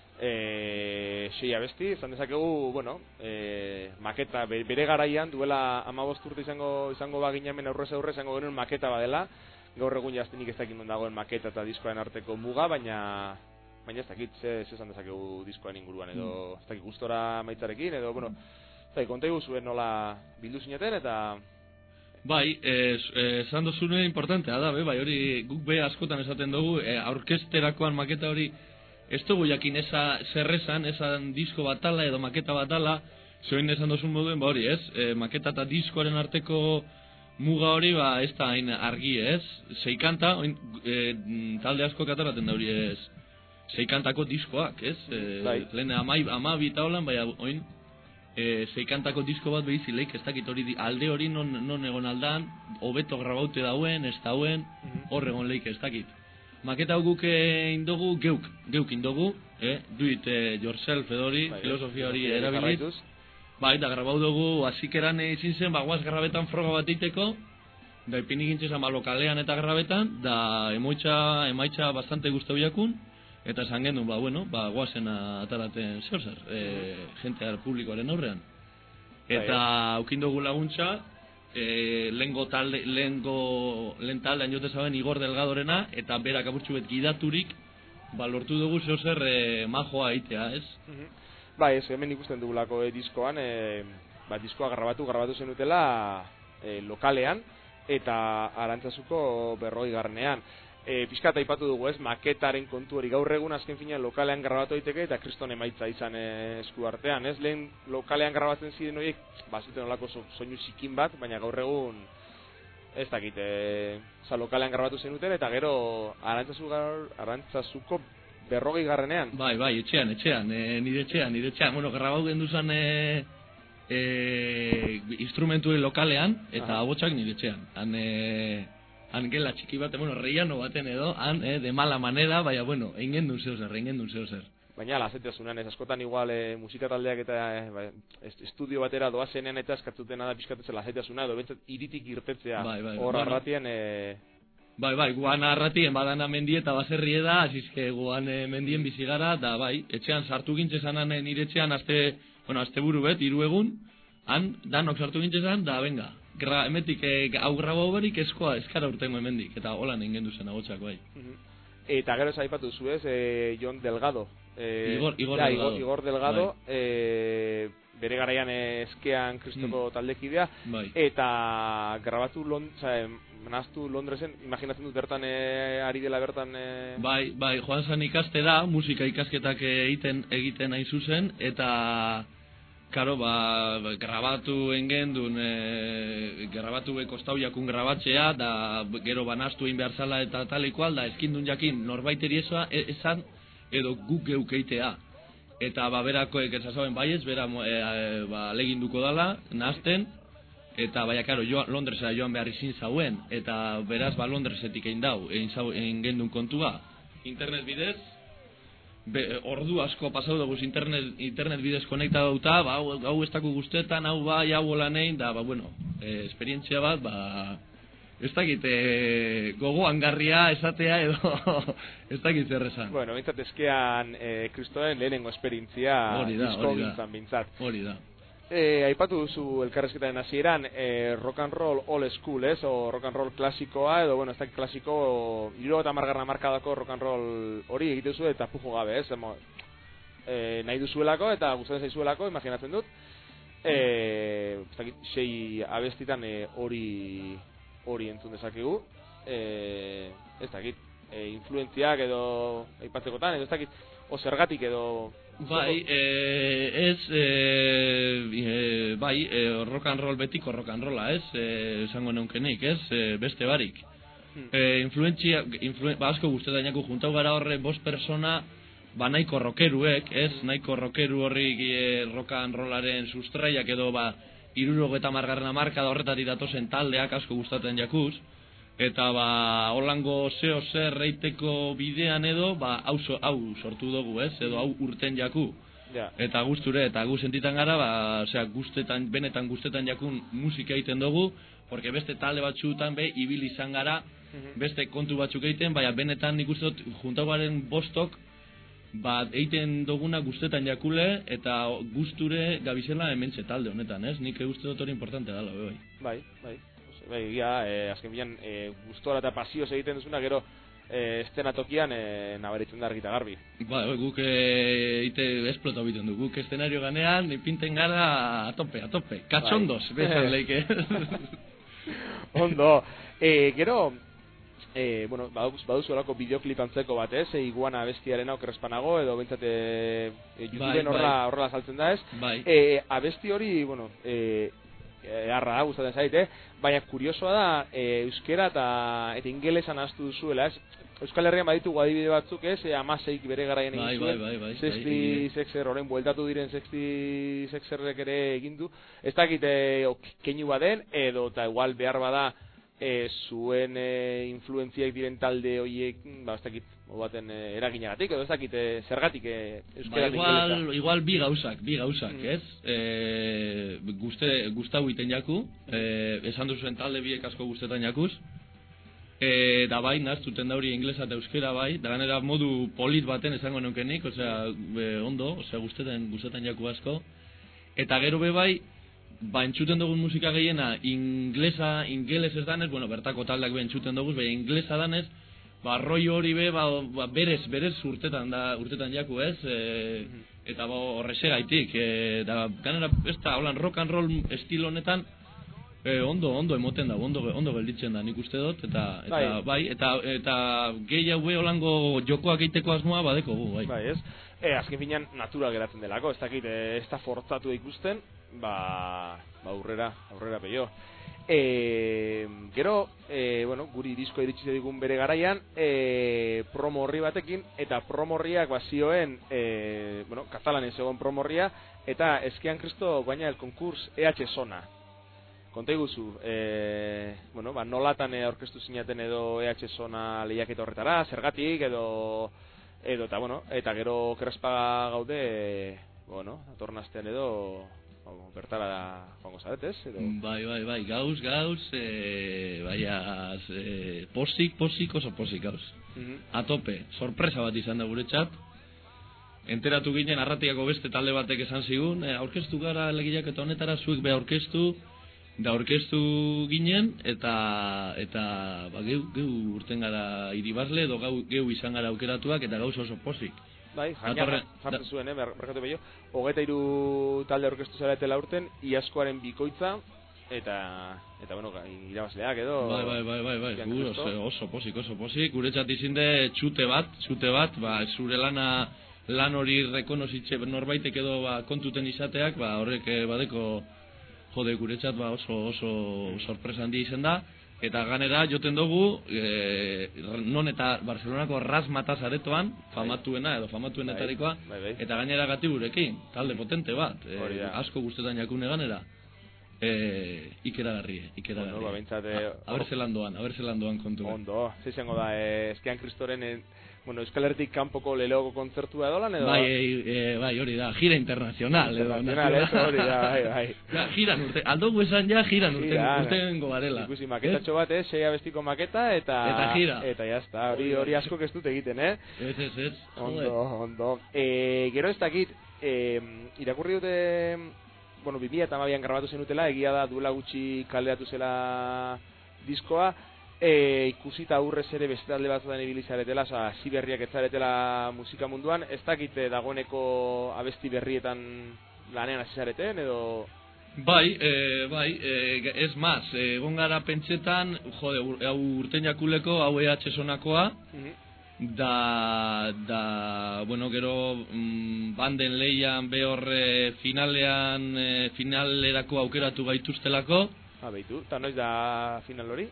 E, sei abesti, izan dezakegu, bueno, e, maketa, bere garaian, duela hamabost urte izango, izango bagina hemen aurrez aurre, izango genuen maketa badela, gaur egun jaztenik ez dakit non dagoen maketa eta diskoaren arteko muga, baina... Baina ez dakit, ze esan dezakegu diskoen inguruan, edo ez dakit gustora maitzarekin, edo, bueno, ez dakit, kontaigu zuen nola bildu zineten, eta... Bai, esan eh, dozune importantea da, be, bai, hori guk be askotan esaten dugu, eh, aurkesterakoan maketa hori, ez dugu jakin eza zerrezan, esan disko batala edo maketa batala, zoin esan dozun moduen, ba hori, ez, eh, maketa eta diskoaren arteko muga hori, ba, ez da hain argi, ez, zeikanta, oin, eh, talde asko kataraten da hori, ez, zeikantako diskoak, ez? E, bai. Lehen amai, amabi eta holan, baina oin e, zeikantako disko bat behizileik, ez dakit hori alde hori non, non egon aldan, hobeto grabaute dauen, ez dauen, hor egon leik ez dakit. Maketa hau guk indogu, geuk, geuk indogu, eh? Do it eh, yourself edo hori, bai, filosofia hori erabilit. Bai, da grabau dugu, azikeran ezin zen, bagoaz grabetan froga bat eiteko, da ipinik intzizan ba lokalean eta grabetan, da emoitza, emaitza bastante guztu biakun, eta esan genuen, ba, bueno, ba, guazen ataraten zer zer, e, jentear publikoaren aurrean. Eta aukindugu laguntza, e, lehengo talde, lehengo, lehen taldean jote zaben Igor Delgadorena, eta berak apurtxu bet gidaturik, ba, lortu dugu zeo zer e, majoa egitea, ez? Bai, ez, hemen ikusten dugulako e, diskoan, e, ba, diskoa grabatu, grabatu zenutela e, lokalean, eta Arantzazuko berrogei garnean. E, Piskat aipatu dugu ez, maketaren kontu hori gaur egun azken finean lokalean grabatu daiteke eta kriston emaitza izan e, esku artean, ez? Lehen lokalean grabatzen ziren horiek, bazuten olako so, soinu zikin bat, baina gaur egun ez dakit, e, oza, lokalean grabatu zenuten eta gero Arantzazu, Arantzazuko berrogei garrenean. Bai, bai, etxean, etxean, e, nire etxean, nire etxean, bueno, grabau gendu zen e, e, instrumentuen lokalean eta abotsak nire etxean. Han, e, han gela txiki bat, bueno, reiano baten edo, han, eh, de mala manera, baina, bueno, egin duen zeo zer, egin duen zeo zer. Baina, lazetasunan, ez askotan igual e, musika taldeak eta e, ba, estudio batera doazenean eta eskatzutena da pizkatetzen lazetasuna, edo bentsat iritik irtetzea, bai, bai, hor bueno, arratien... E... Bai, bai, guan arratien badana mendi eta baserri da, azizke guan e, mendien bizigara, da bai, etxean sartu gintze zanan nire etxean, azte, bueno, azte buru bet, hiru egun, han, danok sartu gintze zan, da, venga, Gra, emetik, e, hau grabo berik eskoa eskara urtengo emendik, eta holan egin gendu zen agotxak, bai. Eta gero ez aipatu zuez, e, Jon Delgado. E, Igor, Igor ja, Delgado. Igor, Igor Delgado, bai. e, bere garaian eskean kristoko mm. taldekidea, bai. Eta grabatu Lond, oza, naztu Londresen, imaginatzen dut bertan e, ari dela bertan... E... Bai, bai, joan zan ikaste da, musika ikasketak egiten egiten hain zuzen, eta... Karo, ba, grabatu engendun, e, grabatu ekostau jakun grabatzea, da gero banaztu egin behar zala eta talikoal, da eskindun jakin norbaiteri esoa, esan edo guk geukeitea. Eta ba, berako eketzazauen baiez, bera e, ba, leginduko dala, nazten, eta baina, karo, joan, Londresa joan behar izin zauen, eta beraz, ba, Londresetik egin dau, egin, zau, egin gendun kontua. Internet bidez, Be, ordu asko pasau dugu internet, internet bidez konekta dauta, ba, hau, hau ez daku guztetan, hau bai, hau olanein, da, ba, bueno, e, esperientzia bat, ba, ez dakit, e, gogoan garria esatea edo, ez dakit zer esan. Bueno, bintzat eskean, e, kristoen lehenengo esperientzia, disko gintzan bintzat. Hori da. E, aipatu duzu elkarrezketaren hasieran e, rock and roll old school, ez? O rock and roll klasikoa, edo, bueno, ez da klasiko, hiru eta margarna markadako rock and roll hori egite duzu eta pujo gabe, ez? Emo, e, nahi duzuelako eta gustatzen zaizuelako, imaginatzen dut. E, ez dakit, sei abestitan hori e, hori entzun dezakegu. E, ez dakit, e, influentziak edo aipatzekotan, edo ez dakit, o zergatik edo... Bai, eh, ez, eh, eh, bai, eh, rock and roll betiko rock and rolla, ez, eh, esango neunkenik, ez, eh, beste barik. Hmm. Eh, influentzia, influen, ba, asko guztetan jako juntau gara horre bost persona, ba, nahiko rockeruek, ez, nahiko rockeru horrik eh, rock and rollaren sustraiak edo, ba, irurogeta margarren amarka da horretari datozen taldeak asko gustatzen jakuz. Eta ba, holango zeo zer reiteko bidean edo, ba, hau, so, hau sortu dugu, ez? Edo hau urten jaku. Ja. Eta gusture, eta gu sentitan gara, ba, osea, gustetan, benetan gustetan jakun musika egiten dugu, porque beste talde batzuetan be, ibil izan gara, beste kontu batzuk egiten, baina benetan nik uste dut, juntagaren bostok, ba, egiten duguna gustetan jakule, eta gusture gabizela hementxe talde honetan, ez? Nik uste dut hori importante dala, bai. Bai, bai. Bai, ja, eh, azken bilan, eh, gustora eta pasioz egiten duzuna, gero eh, estena tokian eh, nabaritzen da argita garbi. Ba, guk eh, ite esplota biten du, guk eszenario ganean, pinten gara a tope, a tope, katxondos, bai. Bezan leike. Ondo, eh, gero, eh, bueno, baduzu olako bideoklip antzeko bat, ez, e, iguana abestiaren aukerrespanago, edo bentsate e, YouTubeen horrela bai, bai. saltzen da, ez? Bai. E, abesti hori, bueno, eh, harra gustatzen zaite, baina kuriosoa da e, euskera eta eta ingelesan ahaztu duzuela, ez? Euskal Herrian baditu adibide batzuk, ez? E, amaseik bere garaian egin bai, zuen, bai, bai, bai, sexti bai, sexer, orain bueltatu diren sexti sexerrek ere egin du. Ez dakit keinu baden, edo eta igual behar bada e, zuen e, influentziak diren talde horiek, ba, ez dakit, baten e, eraginagatik, edo ez dakit e, zergatik e, euskera ba, igual, igual bi gauzak, bi gauzak, mm. ez? E, guste, gustau iten jaku, e, esan duzuen talde biek asko gustetan jakuz, e, da bai, naztuten da hori inglesa eta euskera bai, da ganera modu polit baten esango neukenik, osea, e, ondo, osea, gustetan, gustetan jaku asko, eta gero be bai, ba, entzuten dugun musika gehiena inglesa, ingeles ez danez, bueno, bertako taldeak be entzuten dugu, baina inglesa danez, ba, roi hori be, ba, ba, berez, berez urtetan da, urtetan jaku, ez? E, eta ba, horrexegaitik, e, da, ganera, ez da, holan, rock and roll estilo honetan, e, ondo, ondo emoten da, ondo, ondo gelditzen da, nik uste dut, eta, eta bai, bai eta, eta gehiago be, holango jokoak egiteko asmoa, badeko gu, bai. Bai, ez? E, azken finean, natura geratzen delako, ez dakit, ez da forzatu ikusten, ba, ba aurrera, aurrera peio. E, gero, e, bueno, guri disko iritsi digun bere garaian, e, promo horri batekin, eta promo horriak bazioen, e, bueno, katalanez egon promo horria, eta Eskian Kristo guaina el konkurs E H Sona. Konta iguzu, e, bueno, ba, nolatan aurkeztu zinaten edo E H Sona lehiaketa horretara, zergatik, edo, edo, eta, bueno, eta gero Krespa gaude, e, bueno, atornaztean edo, bertara da joango zaretez, edo? Bai, bai, bai, gauz, gauz, e, baiaz, e, posik, posik, oso posik, gauz. Uh-huh. A tope, sorpresa bat izan da guretzat. Enteratu ginen, arratiako beste talde batek esan zigun, e, aurkeztu gara legiak eta honetara, zuek be aurkeztu, da aurkeztu ginen, eta, eta ba, geu, geu urten gara iribazle, edo gau, geu izan gara aukeratuak, eta gauz oso posik. Bai, jaina jartzen zuen, eh, berkatu behio, hogeita hiru talde aurkeztu zaretela urten, iazkoaren bikoitza, eta, eta bueno, irabazleak edo... Bai, bai, bai, bai, bai, bai oso, oso posik, oso posik, guretzat izinde txute bat, txute bat, ba, zure lana, lan hori rekonozitxe norbaitek edo ba, kontuten izateak, ba, horrek badeko, jode, guretzat ba, oso, oso sorpresa handi izan da, eta ganera joten dugu, e, non eta Barcelonako Razmataz aretoan, famatuena edo famatuenetarikoa, bai, bai. Eta gainera gati gurekin, talde potente bat, e, asko guztetan jakune ganera, e, ikeragarri, ikeragarri. Bueno, ba, a ber zelandoan, a ber zelandoan kontu. Ondo, zeizango da, e, Eskian Kristoren, e, bueno, Euskal Herritik kanpoko leleoko kontzertua edolan edo? Bai, e, bai, hori da, gira internacional. Internacional, eso, hori da, bai, bai. Ja, giran urte, aldogu esan ja, giran urte, urten gogarela. Ikusi, maketatxo bat, eh, sei abestiko maketa, eta... Eta gira. Eta jazta, hori hori asko ez dut egiten, eh? Ez, ez, ez. Ondo, ondo. E, gero ez dakit, e, irakurri dute, bueno, bi mila eta hamabian grabatu zenutela, egia da, duela gutxi kalderatu zela diskoa, E, ikusita aurrez ere beste alde batzutan ibili zaretela, oza, hasi berriak ez zaretela musika munduan, ez dakite dagoeneko abesti berrietan lanean hasi zareten, edo... Bai, e, bai, e, ez maz, egon gara pentsetan, jode, hau urten jakuleko, hau E H Sonakoa, uh-huh. da, da, bueno, gero mm, banden leian behorre finalean, e, finalerako aukeratu gaituztelako. Ha, behitu, eta noiz da final hori?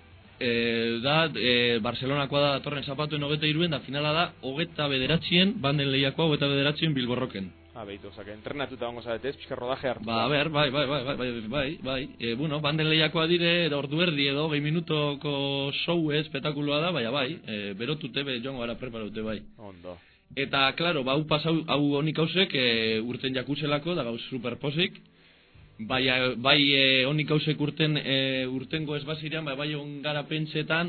E, da, e, Barcelonakoa da datorren zapatuen hogeta iruen, da finala da hogeta bederatzien, banden lehiakoa hogeta bederatzien Bilborroken. Ah, behitu, ozak, entrenatuta gongo zaretez, pixka rodaje hartu. Ba, a ber, bai, bai, bai, bai, bai, bai, bai. E, bueno, banden lehiakoa dire, ordu erdi edo, gehi minutoko show espetakuloa da, baina bai, e, berotute, be, joango gara preparute, bai. Ondo. Eta, klaro, ba, hau pasau, hau honik hausek, e, urten jakuselako, da gauz superposik, Bai, bai e, honik hausek urten, e, urtengo ez bazirean, bai, bai on gara pentsetan,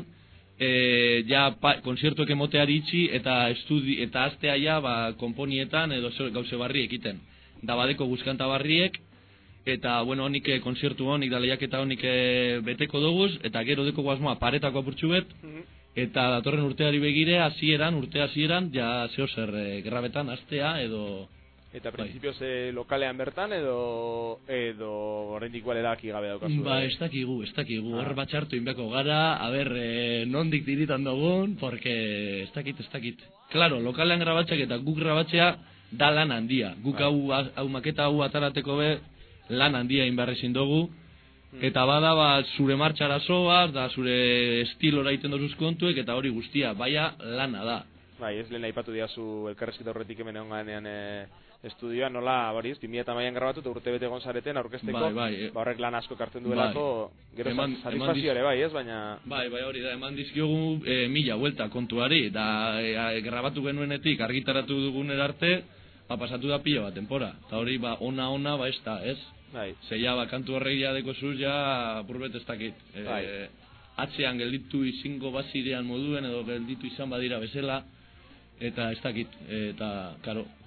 e, ja pa, konzertuek emoteari itxi, eta estudi, eta astea ja, ba, konponietan, edo gauze barri ekiten. Da badeko guzkanta barriek, eta, bueno, honik e, konzertu honik, da lehiaketa honik e, beteko doguz, eta gero deko guazmoa paretako apurtxu bet, eta datorren urteari begire, hasieran, urte hasieran, ja zeo zer e, grabetan, astea, edo... Eta principios bai. Lokalean bertan edo edo oraindik igual erabaki gabe daukazu. Ba, ez dakigu, ez dakigu. Hor ah. batxartu inbeko gara, a ber, eh, nondik diritan dugun, porque ez dakit, ez dakit. Claro, lokalean grabatxak eta guk grabatzea da lan handia. Guk ah. hau, hau maketa hau atarateko be lan handia inbarrezin dugu. Hmm. Eta bada, ba, zure martxara zoaz, da zure estilora iten dozuz kontuek, eta hori guztia, baina lana da. Bai, ez lehen aipatu diazu elkarrezketa horretik hemen egon ganean e, estudioa, nola, bari ez, bi mila eta hamaian grabatu eta urte bete gonzareten aurkezteko, bai, bai, e, ba horrek lan asko kartzen duelako, bai. Gero eman, satisfazio ere, bai, ez, baina... Bai, bai, hori da, eman dizkiogu e, mila huelta kontuari, da e, grabatu genuenetik, argitaratu dugun erarte, ba, pasatu da pila bat, tempora, eta hori, ba, ona, ona, ba, ez da, ez? Bai. Zeia, ba, kantu horrek ja deko zuz, ja, burbet ez dakit. E, bai. Atzean gelditu izingo bazirean moduen, edo gelditu izan badira bezala, eta ez dakit, eta, karo,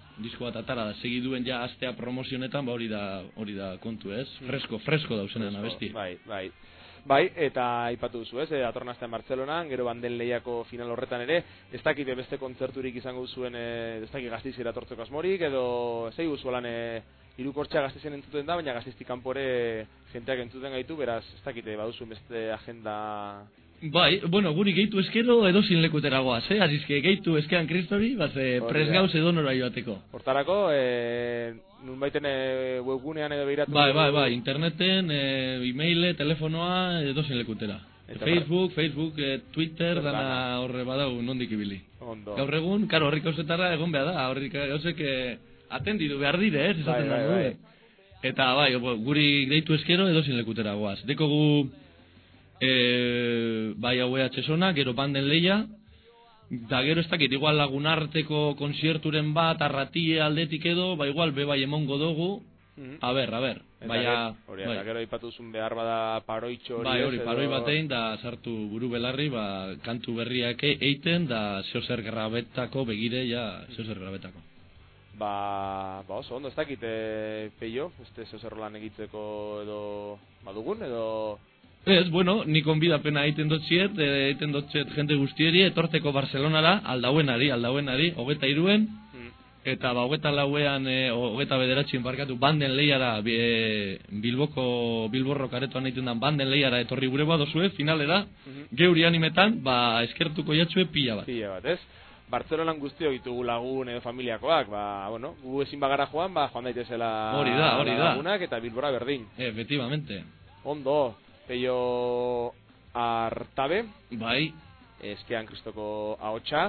disko bat atara da, segi duen ja astea promozionetan, ba hori da, hori da kontu, ez? Fresko, fresko dauzenean abesti. Bai, bai. Bai, eta aipatu duzu, ez, e, datorren astean Bartzelonan, gero Banden Lehiako final horretan ere, ez dakite beste kontzerturik izango zuen, e, ez dakit Gasteizera etortzeko asmorik, edo ez egu zuelan e, Hirukortxa Gasteizen entzuten da, baina Gasteiztik kanpore jenteak entzuten gaitu, beraz, ez dakite baduzuen beste agenda... Bai, bueno, guri gehitu eskero edo zin lekutera goaz, eh? Azizke gehitu eskean kristori, bat pres gauz edo nora joateko. Hortarako, e, nun baiten e, webgunean edo behiratu... Bai, bai, bai, interneten, e, e-maile, telefonoa, edo zin lekutera. Eta Facebook, Facebook, e, Twitter, dana horre badau nondik ibili. Ondo. Gaur egun, karo, horrik hausetara egon behar da, horrik hausek e, atendidu behar dire, ez, esaten bai, da. bai, bai. Eta bai, guri gehitu eskero edo zin lekutera goaz. Dekogu... E, bai hau E H zona, gero Banden Lehia, da gero ez dakit, igual Lagunarteko konzierturen bat, arratie aldetik edo, ba igual be bai emongo dugu, mm-hmm. a ber, a ber, baina... Hori, eta gero aipatuzun behar bada paroitxo hori... Bai, hori, paroi batein, da sartu buru belarri, ba, kantu berriak eiten, da zeozer grabetako begire, ja, zeozer grabetako. Ba, ba oso, ondo ez dakit, e, peio, este zeozer lan egitzeko edo badugun, edo... Ez, bueno, ni konbidapena egiten dotziet, egiten dotziet jente guztieri, etorteko Barcelonara, aldauenari, aldauenari, hogeta iruen, mm. eta ba, hogeta lauean, e, hogeta bederatxin barkatu, Banden Lehiara, e, Bilboko, Bilborro karetoan egiten dan Banden Lehiara etorri gure badozue, finalera, mm-hmm. geuri animetan, ba, eskertuko jatzue pila bat. Pila bat, ez? Bartzelonan guztio ditugu lagun edo familiakoak, ba, bueno, gu ezin bagara joan, ba, joan daitezela hori da, hori da. Lagunak eta Bilbora berdin. Efectivamente. Ondo. Peio Artabe, bai, eskean kristoko ahotsa,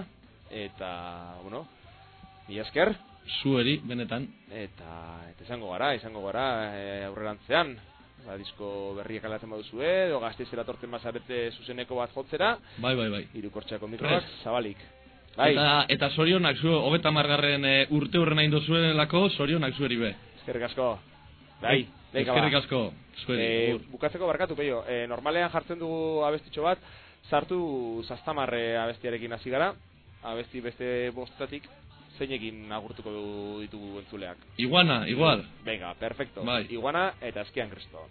eta, bueno, mila esker. Zueri, benetan. Eta, eta izango gara, izango gara e, aurrerantzean. Ba, disko berriak alatzen baduzue, edo Gasteizera torten bazarete zuzeneko bat jotzera. Bai, bai, bai. Hirukortxako mikroak, zabalik. Bai. Eta, eta sorionak zu, hogeta margarren e, urte horren hain dozuenelako, sorionak zueri be. Eskerrik asko. Bai. Eskerrik asko. E, bukatzeko barkatu, peio. E, normalean jartzen dugu abestitxo bat, sartu Zaztamarre abestiarekin hasi gara, abesti beste bostatik, zeinekin agurtuko du ditugu entzuleak. Iguana, igual. Venga, perfecto. Bai. Iguana eta Eskian Kristo.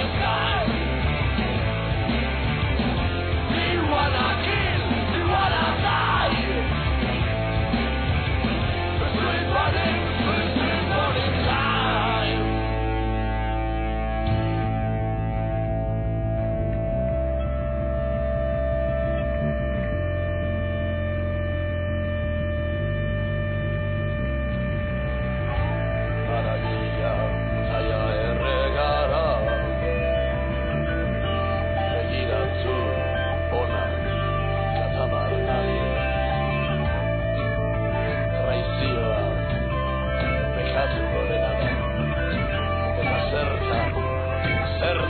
Wanna kill, you wanna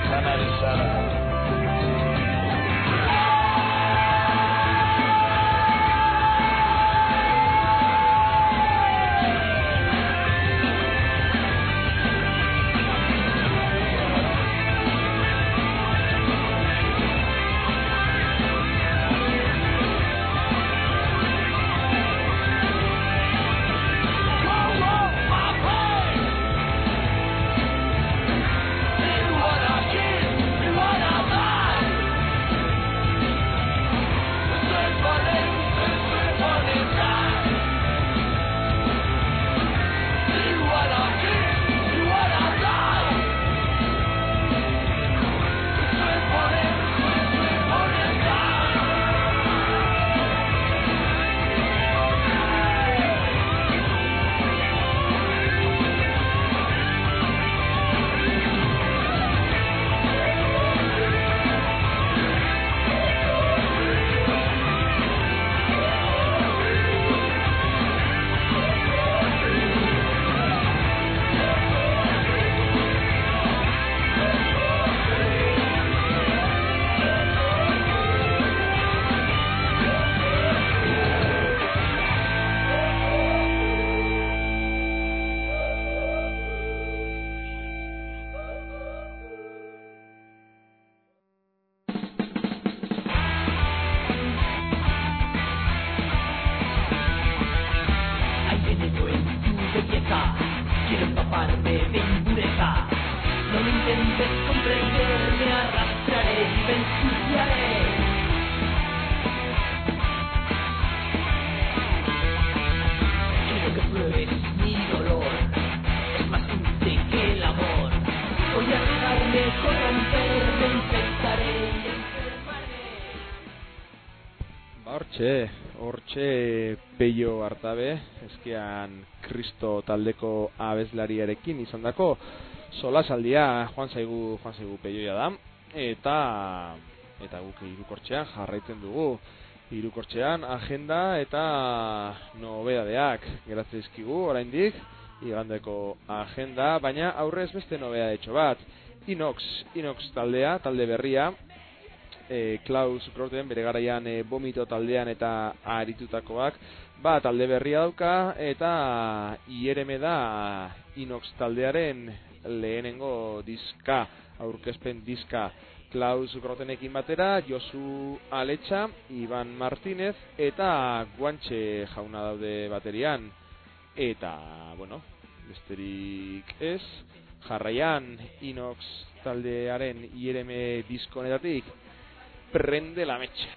Canalizada. Quiero empaparme de impureza. No me intentes comprender, me arrastraré y me ensuciaré. Quiero que pruebes mi dolor, es más dulce que el amor. Voy a dejarme corromper, me infectaré y enfermaré. Hortxe, hortxe Peio Artabe, eskian Kristo taldeko abeslariarekin izandako solasaldia joan zaigu, joan zaigu Peioia da, eta eta guk hirukortxean jarraitzen dugu. Hirukortxean agenda eta nobedadeak geratzen dizkigu oraindik, igandeko agenda, baina aurrez beste nobedadetxo bat. Inox, Inox taldea, talde berria, E, Klaus Groten bere garaian e, Vomito taldean eta aritutakoak, ba, talde berria dauka eta I R M da Inox taldearen lehenengo diska, aurkezpen diska. Klaus Grotenekin batera Josu Aletxa, Iban Martinez eta Guantxe jauna daude baterian. Eta, bueno, besterik ez, jarraian Inox taldearen I R M diskonetatik Prende la mecha.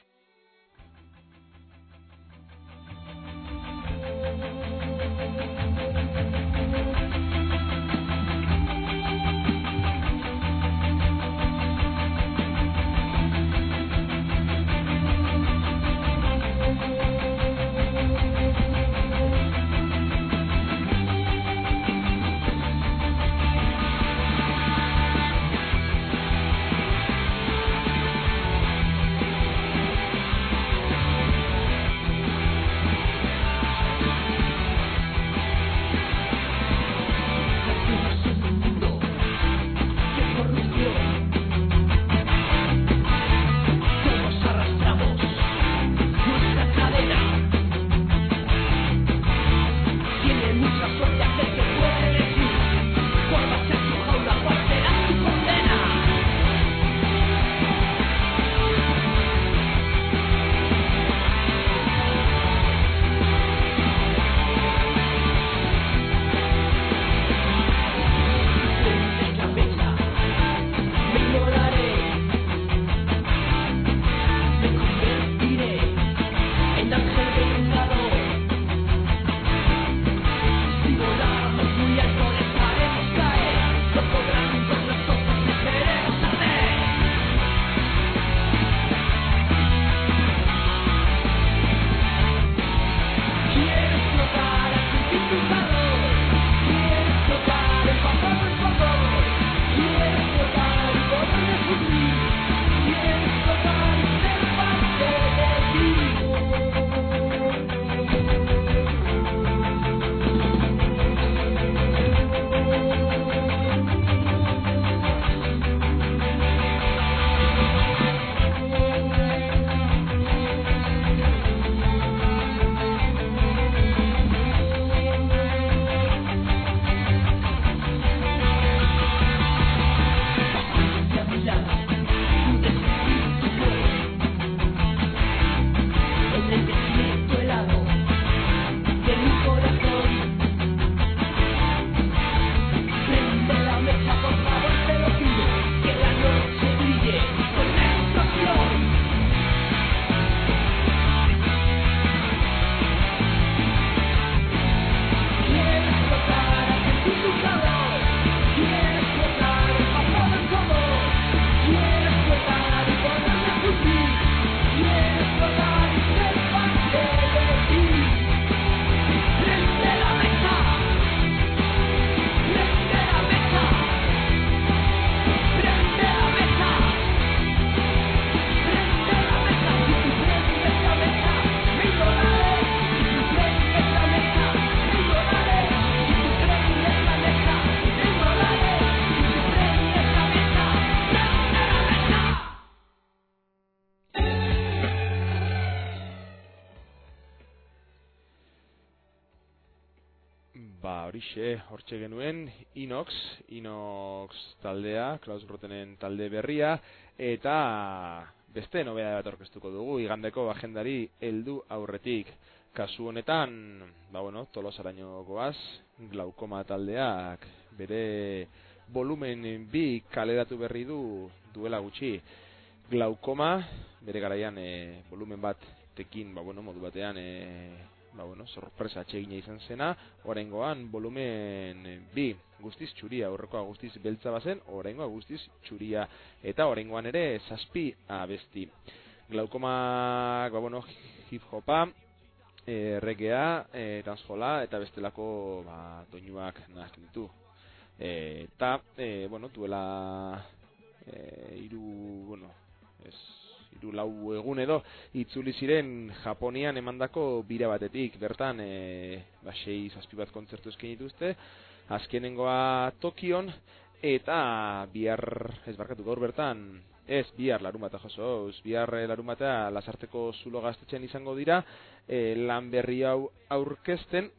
ba horixe, hortxe genuen Inox, Inox taldea, Klaus Grotenen talde berria, eta beste nobeda bat aurkeztuko dugu, igandeko agendari heldu aurretik. Kasu honetan, ba bueno, Tolosaraino goaz, Glaukoma taldeak bere volumen bi kaleratu berri du duela gutxi. Glaukoma, bere garaian e, volumen bat tekin, ba bueno, modu batean e, ba bueno, sorpresa atsegina izan zena, oraingoan volumen bi, guztiz txuria, aurrekoa guztiz beltza bazen, oraingoa guztiz txuria, eta oraingoan ere zazpi abesti. Glaukoma, ba bueno, hip hopa, e, reggaea, e, dancehalla eta bestelako ba doinuak nahazten ditu. E, eta, e, bueno, duela e, iru, bueno, ez hiru lau egun edo itzuli ziren Japonian emandako bira batetik, bertan e, ba sei zazpi bat kontzertu eskaini dituzte, azkenengoa Tokion, eta bihar, ez barkatu gaur bertan, ez bihar larunbata jaso, bihar larunbata Lasarteko Zulo Gaztetxean izango dira, e, lan berri hau aurkezten,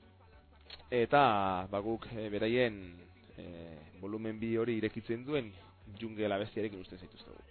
eta ba guk e, beraien e, volumen bi hori irekitzen duen Jungle abestiarekin uste zaituztegu.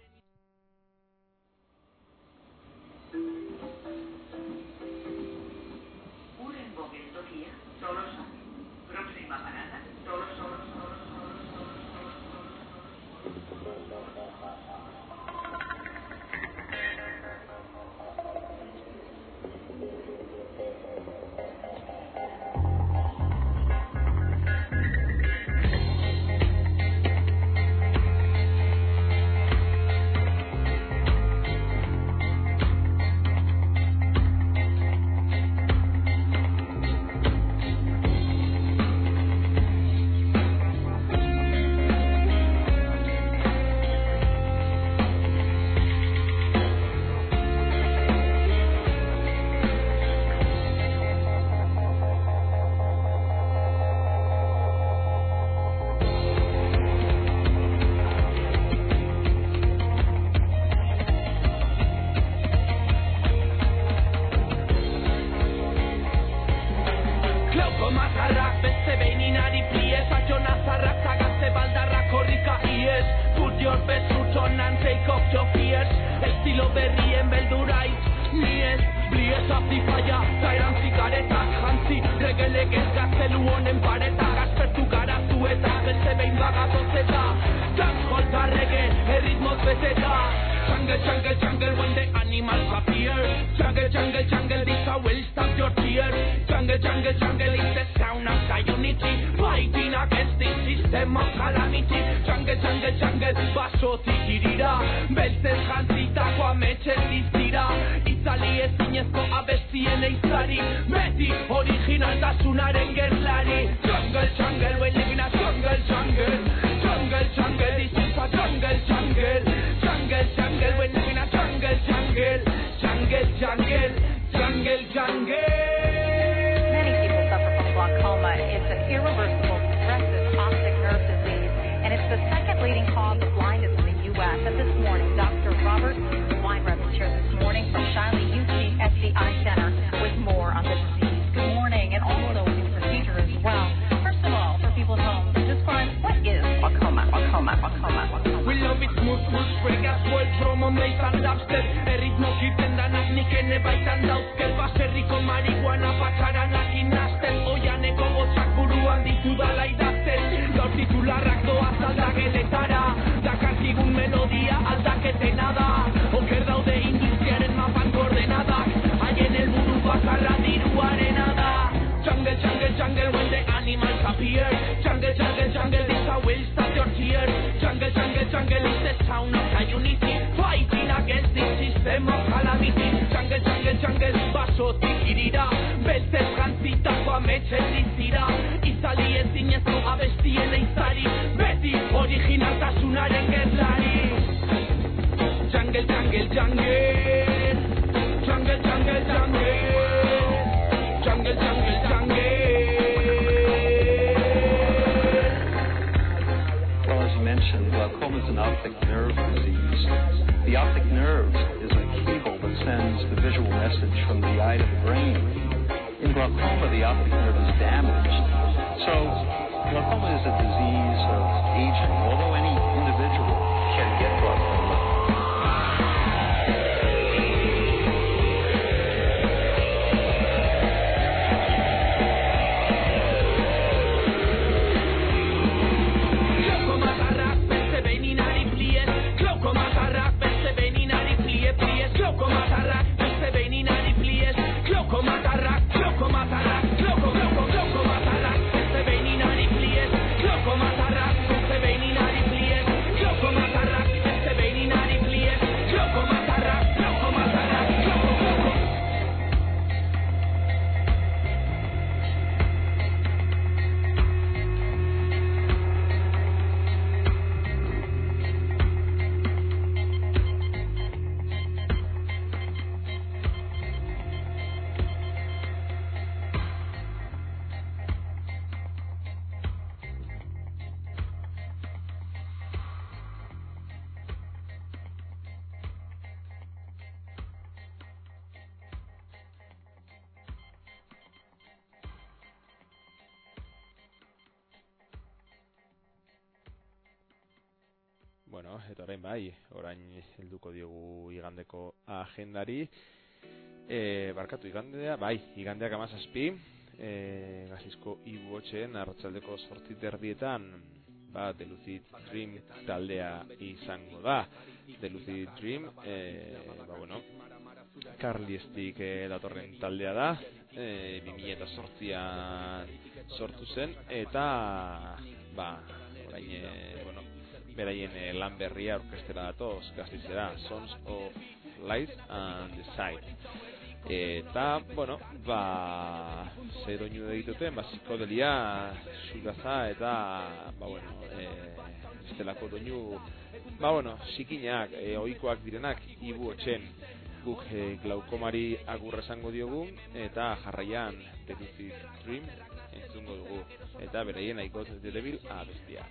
message from the eye to the brain. In glaucoma, the optic nerve is damaged, So, glaucoma is a disease of aging, although any individual can get glaucoma. Bueno, eta orain bai, orain helduko diogu igandeko agendari. E, barkatu igandea, bai, igandeak amazazpi, e, Gazizko Ibuotxeen arratsaldeko zortzi terdietan, ba, The Lucid Dream taldea izango da. The Lucid Dream, e, ba, bueno, Carlistik e, datorren taldea da, e, bi mila zortzian sortu zen, eta, ba, orain, e, bueno, beraien eh, lan berria orkestera datoz Gaztizera, Sons of Light and the Sight. Eta, bueno, ba, ze doinu egituten, ba, psikodelia, sugaza eta, ba, bueno, eh, estelako doinu, ba, bueno, sikinak, eh, ohikoak direnak, Ibuotxen, guk eh, glaukomari agurra esango diogu, eta jarraian The Lucid Dream entzungo dugu, eta beraien I Got the Devil abestia.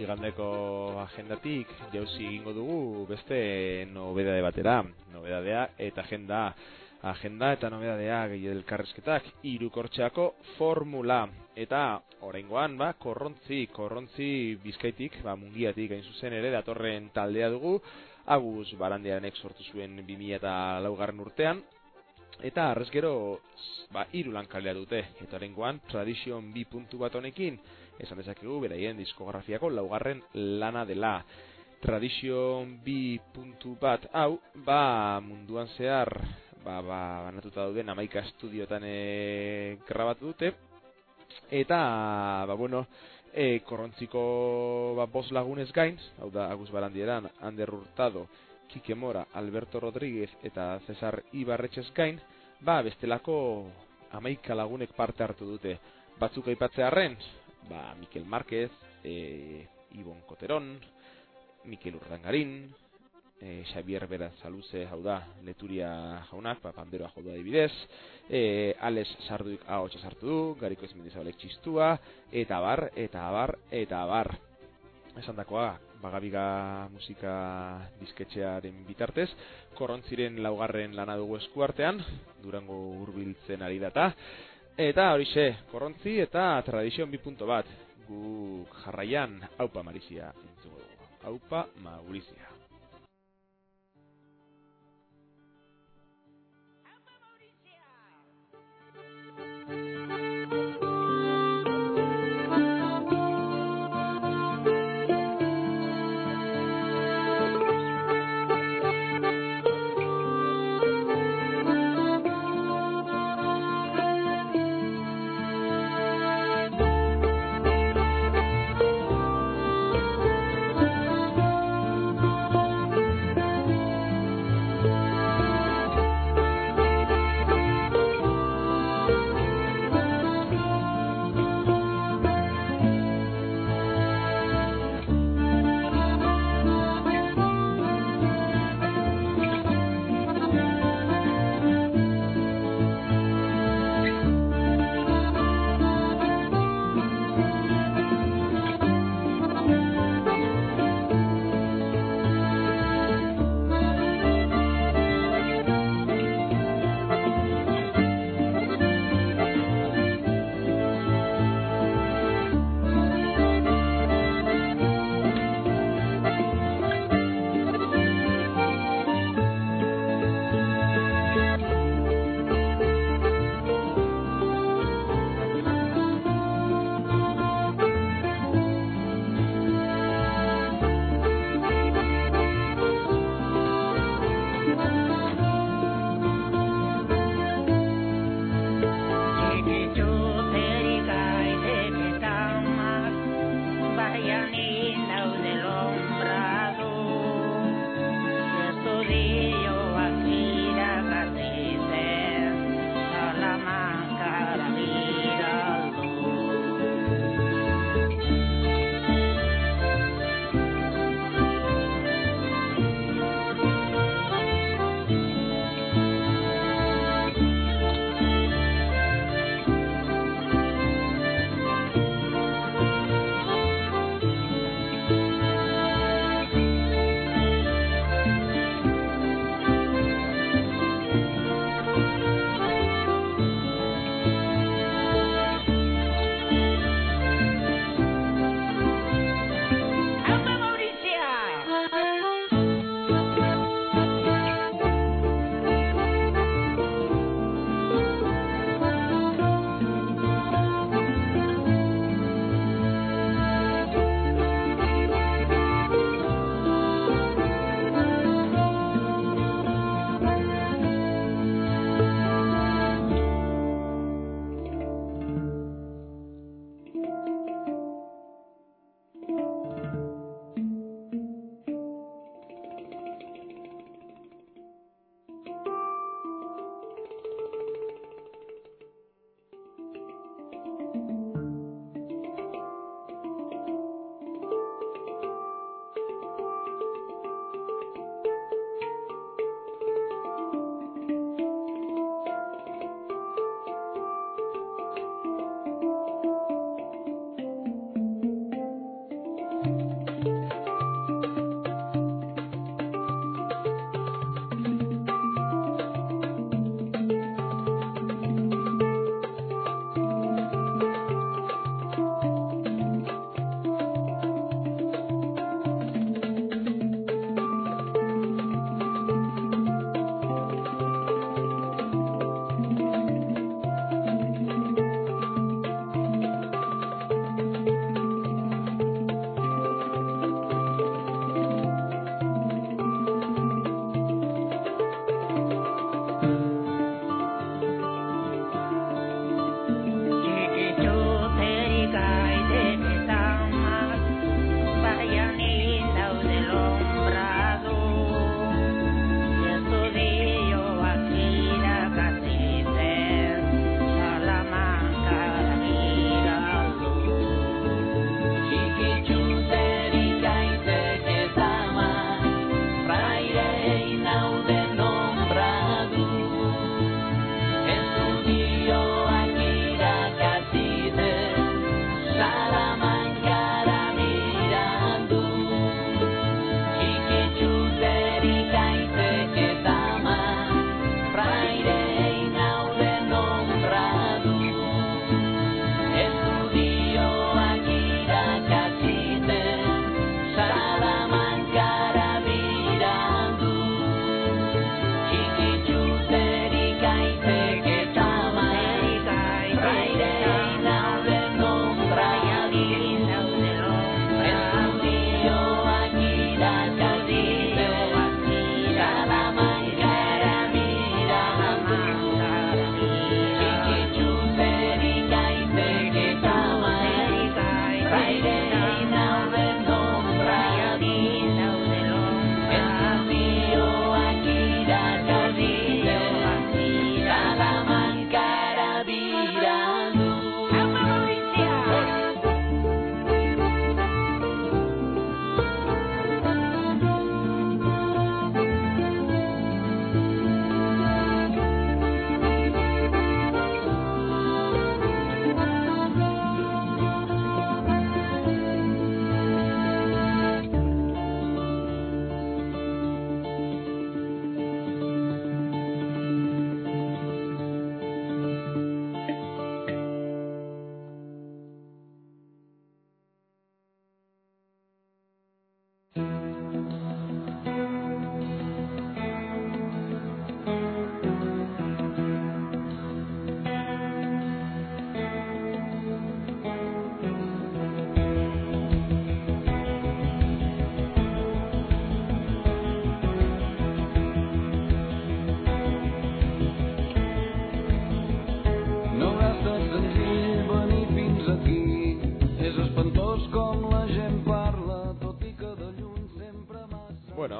igandeko agendatik jauzi egingo dugu beste nobedade batera. Nobedadea eta agenda, agenda eta nobedadea gehi elkarrezketak hirukortxeako formula. Eta oraingoan, ba, korrontzi, korrontzi Bizkaitik, ba, Mungiatik hain zuzen ere datorren taldea dugu. Agus Barandiaranek sortu zuen bi mila laugarren urtean. Eta arrez gero, ba, hiru lankalea dute. Eta oraingoan, Tradition bi puntu bat honekin, esan dezakegu beraien diskografiako laugarren lana dela. Tradition bi puntu bat hau, ba, munduan zehar, ba, ba, banatuta dauden hamaika estudiotan e, grabatu dute. Eta, ba, bueno, e, korrontziko ba, bost lagunez gain, hau da, Agus Barandieran, Ander Hurtado, Kike Mora, Alberto Rodríguez eta Cesar Ibarretxez gain, ba, bestelako hamaika lagunek parte hartu dute. Batzuk aipatzearren, ba, Mikel Márquez, e, Ibon Koteron, Mikel Urdangarin, e, Xavier Berazaluze, hau da, Leturia jaunak, ba, panderoa jo du adibidez, e, Alex Sarduik ahotsa sartu du, Gariko Ezmendizabalek txistua, eta bar, eta bar, eta bar. Esan dakoa, Bagabiga musika disketxearen bitartez, korrontziren laugarren lana dugu eskuartean, Durango hurbiltzen ari data, eta horixe, korrontzi eta Tradition bi puntu bat, guk jarraian, Aupa Marizia entzugu dugu. Aupa Maurizia.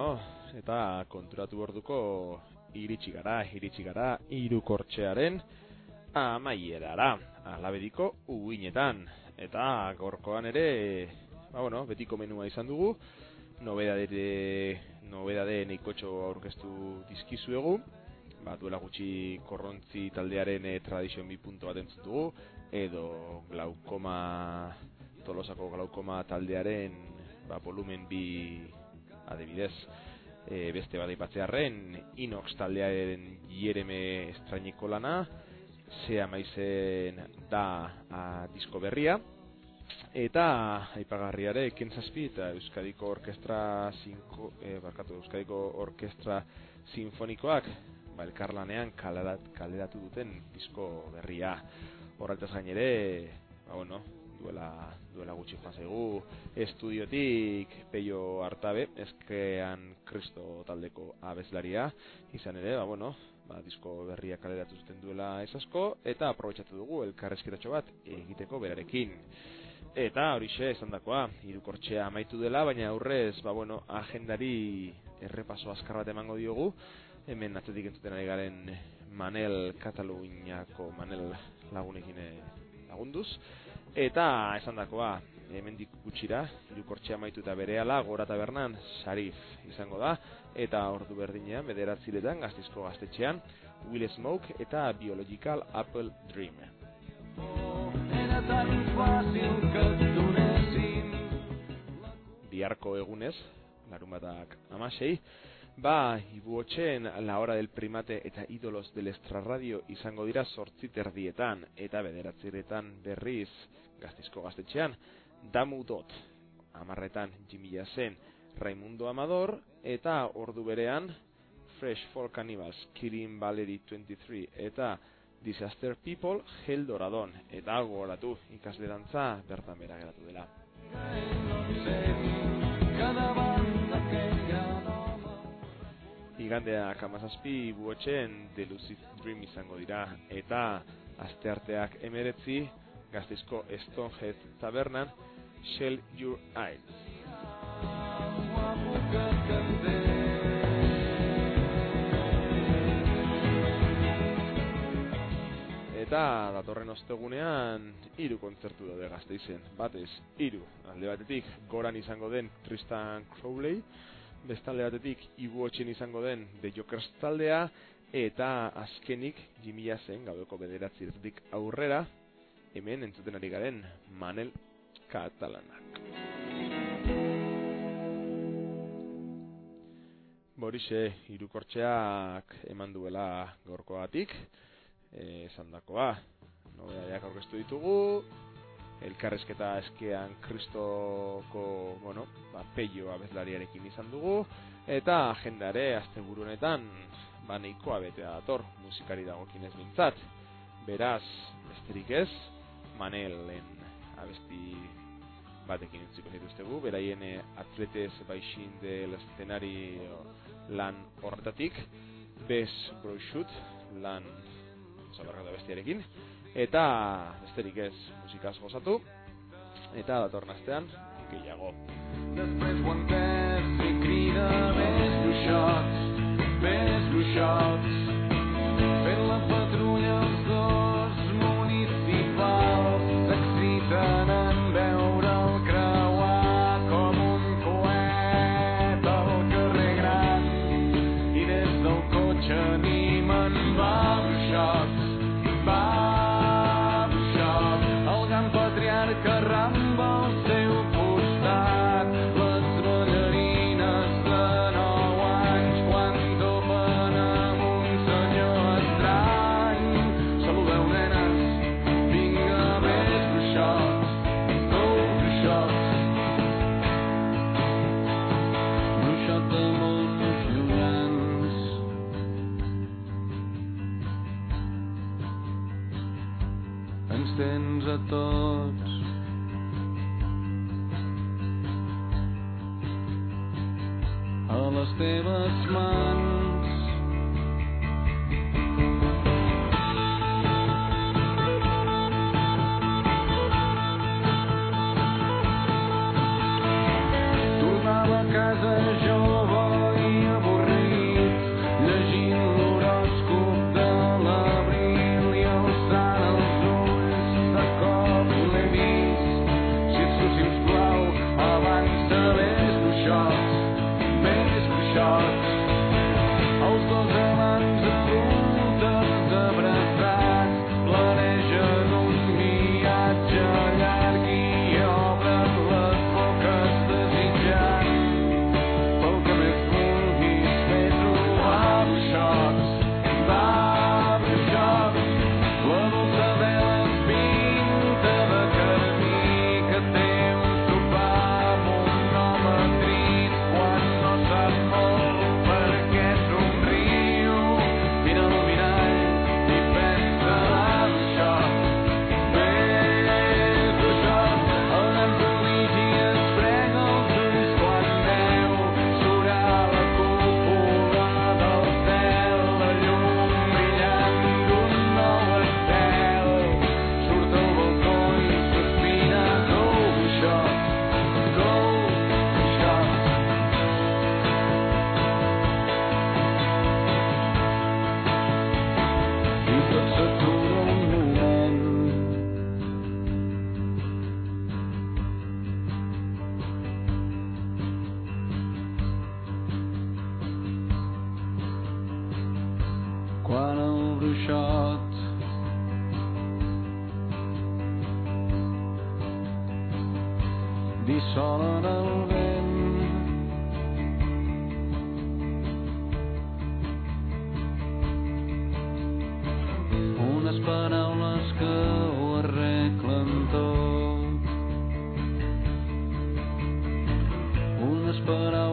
Bueno, eta konturatu orduko iritsi gara, iritsi gara hirukortxearen amaierara, Alabediko uinetan. Eta gorkoan ere, ba bueno, betiko menua izan dugu, nobedade, nobedade neikotxo aurkeztu dizkizuegu, ba, duela gutxi korrontzi taldearen e, tradizion bi punto bat entzun dugu, edo glaukoma, Tolosako glaukoma taldearen ba, volumen bi adibidez, e, beste bat aipatzearren, Inox taldearen Jereme estrainiko lana, Sea maizen da a, disko berria, eta aipagarriare Kentzazpi eta Euskadiko Orkestra Sinko, eh, barkatu, Euskadiko Orkestra Sinfonikoak ba, elkarlanean kalerat, kaleratu duten disko berria. Horretaz gainere, ba, bueno, duela, duela gutxi joan zaigu estudiotik Peio Artabe, Eskean Kristo taldeko abeslaria, izan ere, ba, bueno, ba, disko berria kaleratu zuten duela ez asko, eta aprobetxatu dugu elkarrezketatxo bat egiteko berarekin. Eta horixe esandakoa, hirukortxea amaitu dela, baina aurrez, ba, bueno, agendari errepaso azkar bat emango diogu, hemen atzetik entzuten ari garen Manel Kataluniako Manel lagunekin lagunduz, eta esandakoa, hemendik gutxira, hirukortxea amaitu eta berehala Gora Tabernan Sarif izango da, eta ordu berdinean, bederatziretan, Gasteizko gaztetxean, Will Smoke eta Biological Apple Dream. Biharko egunez, larunbatak amasei, ba, ibuotxeen La Hora del Primate eta Ídolos del Extrarradio izango dira zortzi terdietan, eta bederatziretan berriz Gasteizko gaztetxean, Damu Dot, amarretan Jimmy Jazen, Raimundo Amador, eta ordu berean Fresh Folk Cannibals, Kirin Valerie veintitrés eta Disaster People, Gel Doradon, eta gogoratu ikasle dantza bertan bera geratu dela. Igandeak hamazazpi buotxen The Lucid Dream izango dira, eta astearteak emeretzi Gasteizko Stonehead Tabernan Shell Your Eyes. Eta datorren ostegunean hiru kontzertu daude Gasteizen, batez hiru, alde batetik Goran izango den Tristan Crowley, bestalde batetik Ibuotxen izango den The Jokers taldea, eta azkenik Jimmy Jazen gaueko bederatziretik aurrera, hemen entzuten ari garen Manel Katalanak. Borixe, hirukortxeak eman duela gaurkoatik, esan dakoa, nobedadeak aurkeztu ditugu, elkarrezketa Eskean Kristoko, bueno, ba, Peio abeslariarekin izan dugu, eta agendare asteburu honetan ba nahikoa betea dator, musikari dagokinez bintzat. Beraz, besterik ez, Manelen abesti batekin entziko zituztegu, beraien Atletes baixin del escenario lan horretatik, Bes Broixut lan zabarra da bestiarekin, eta besterik ez musikaz gozatu, eta datorren astean gehiago. Després quan perds i crida més bruixots, més bruixots, fent la patrulla els dos municipals s'exciten en veure el creuar com un coet al carrer gran i des del cotxe animen va bruixots. Que ramba al seu costat les ballarines de nou anys quan topen amb un senyor estrany. Saludeu, nenes, vinga, més bruixots, sou bruixots. Bruixot de molts gegants. Ens tens a tots a les teves mans. Tornava a casa jove dissolen el vent. Unes paraules que ho arreglen tot. Unes paraules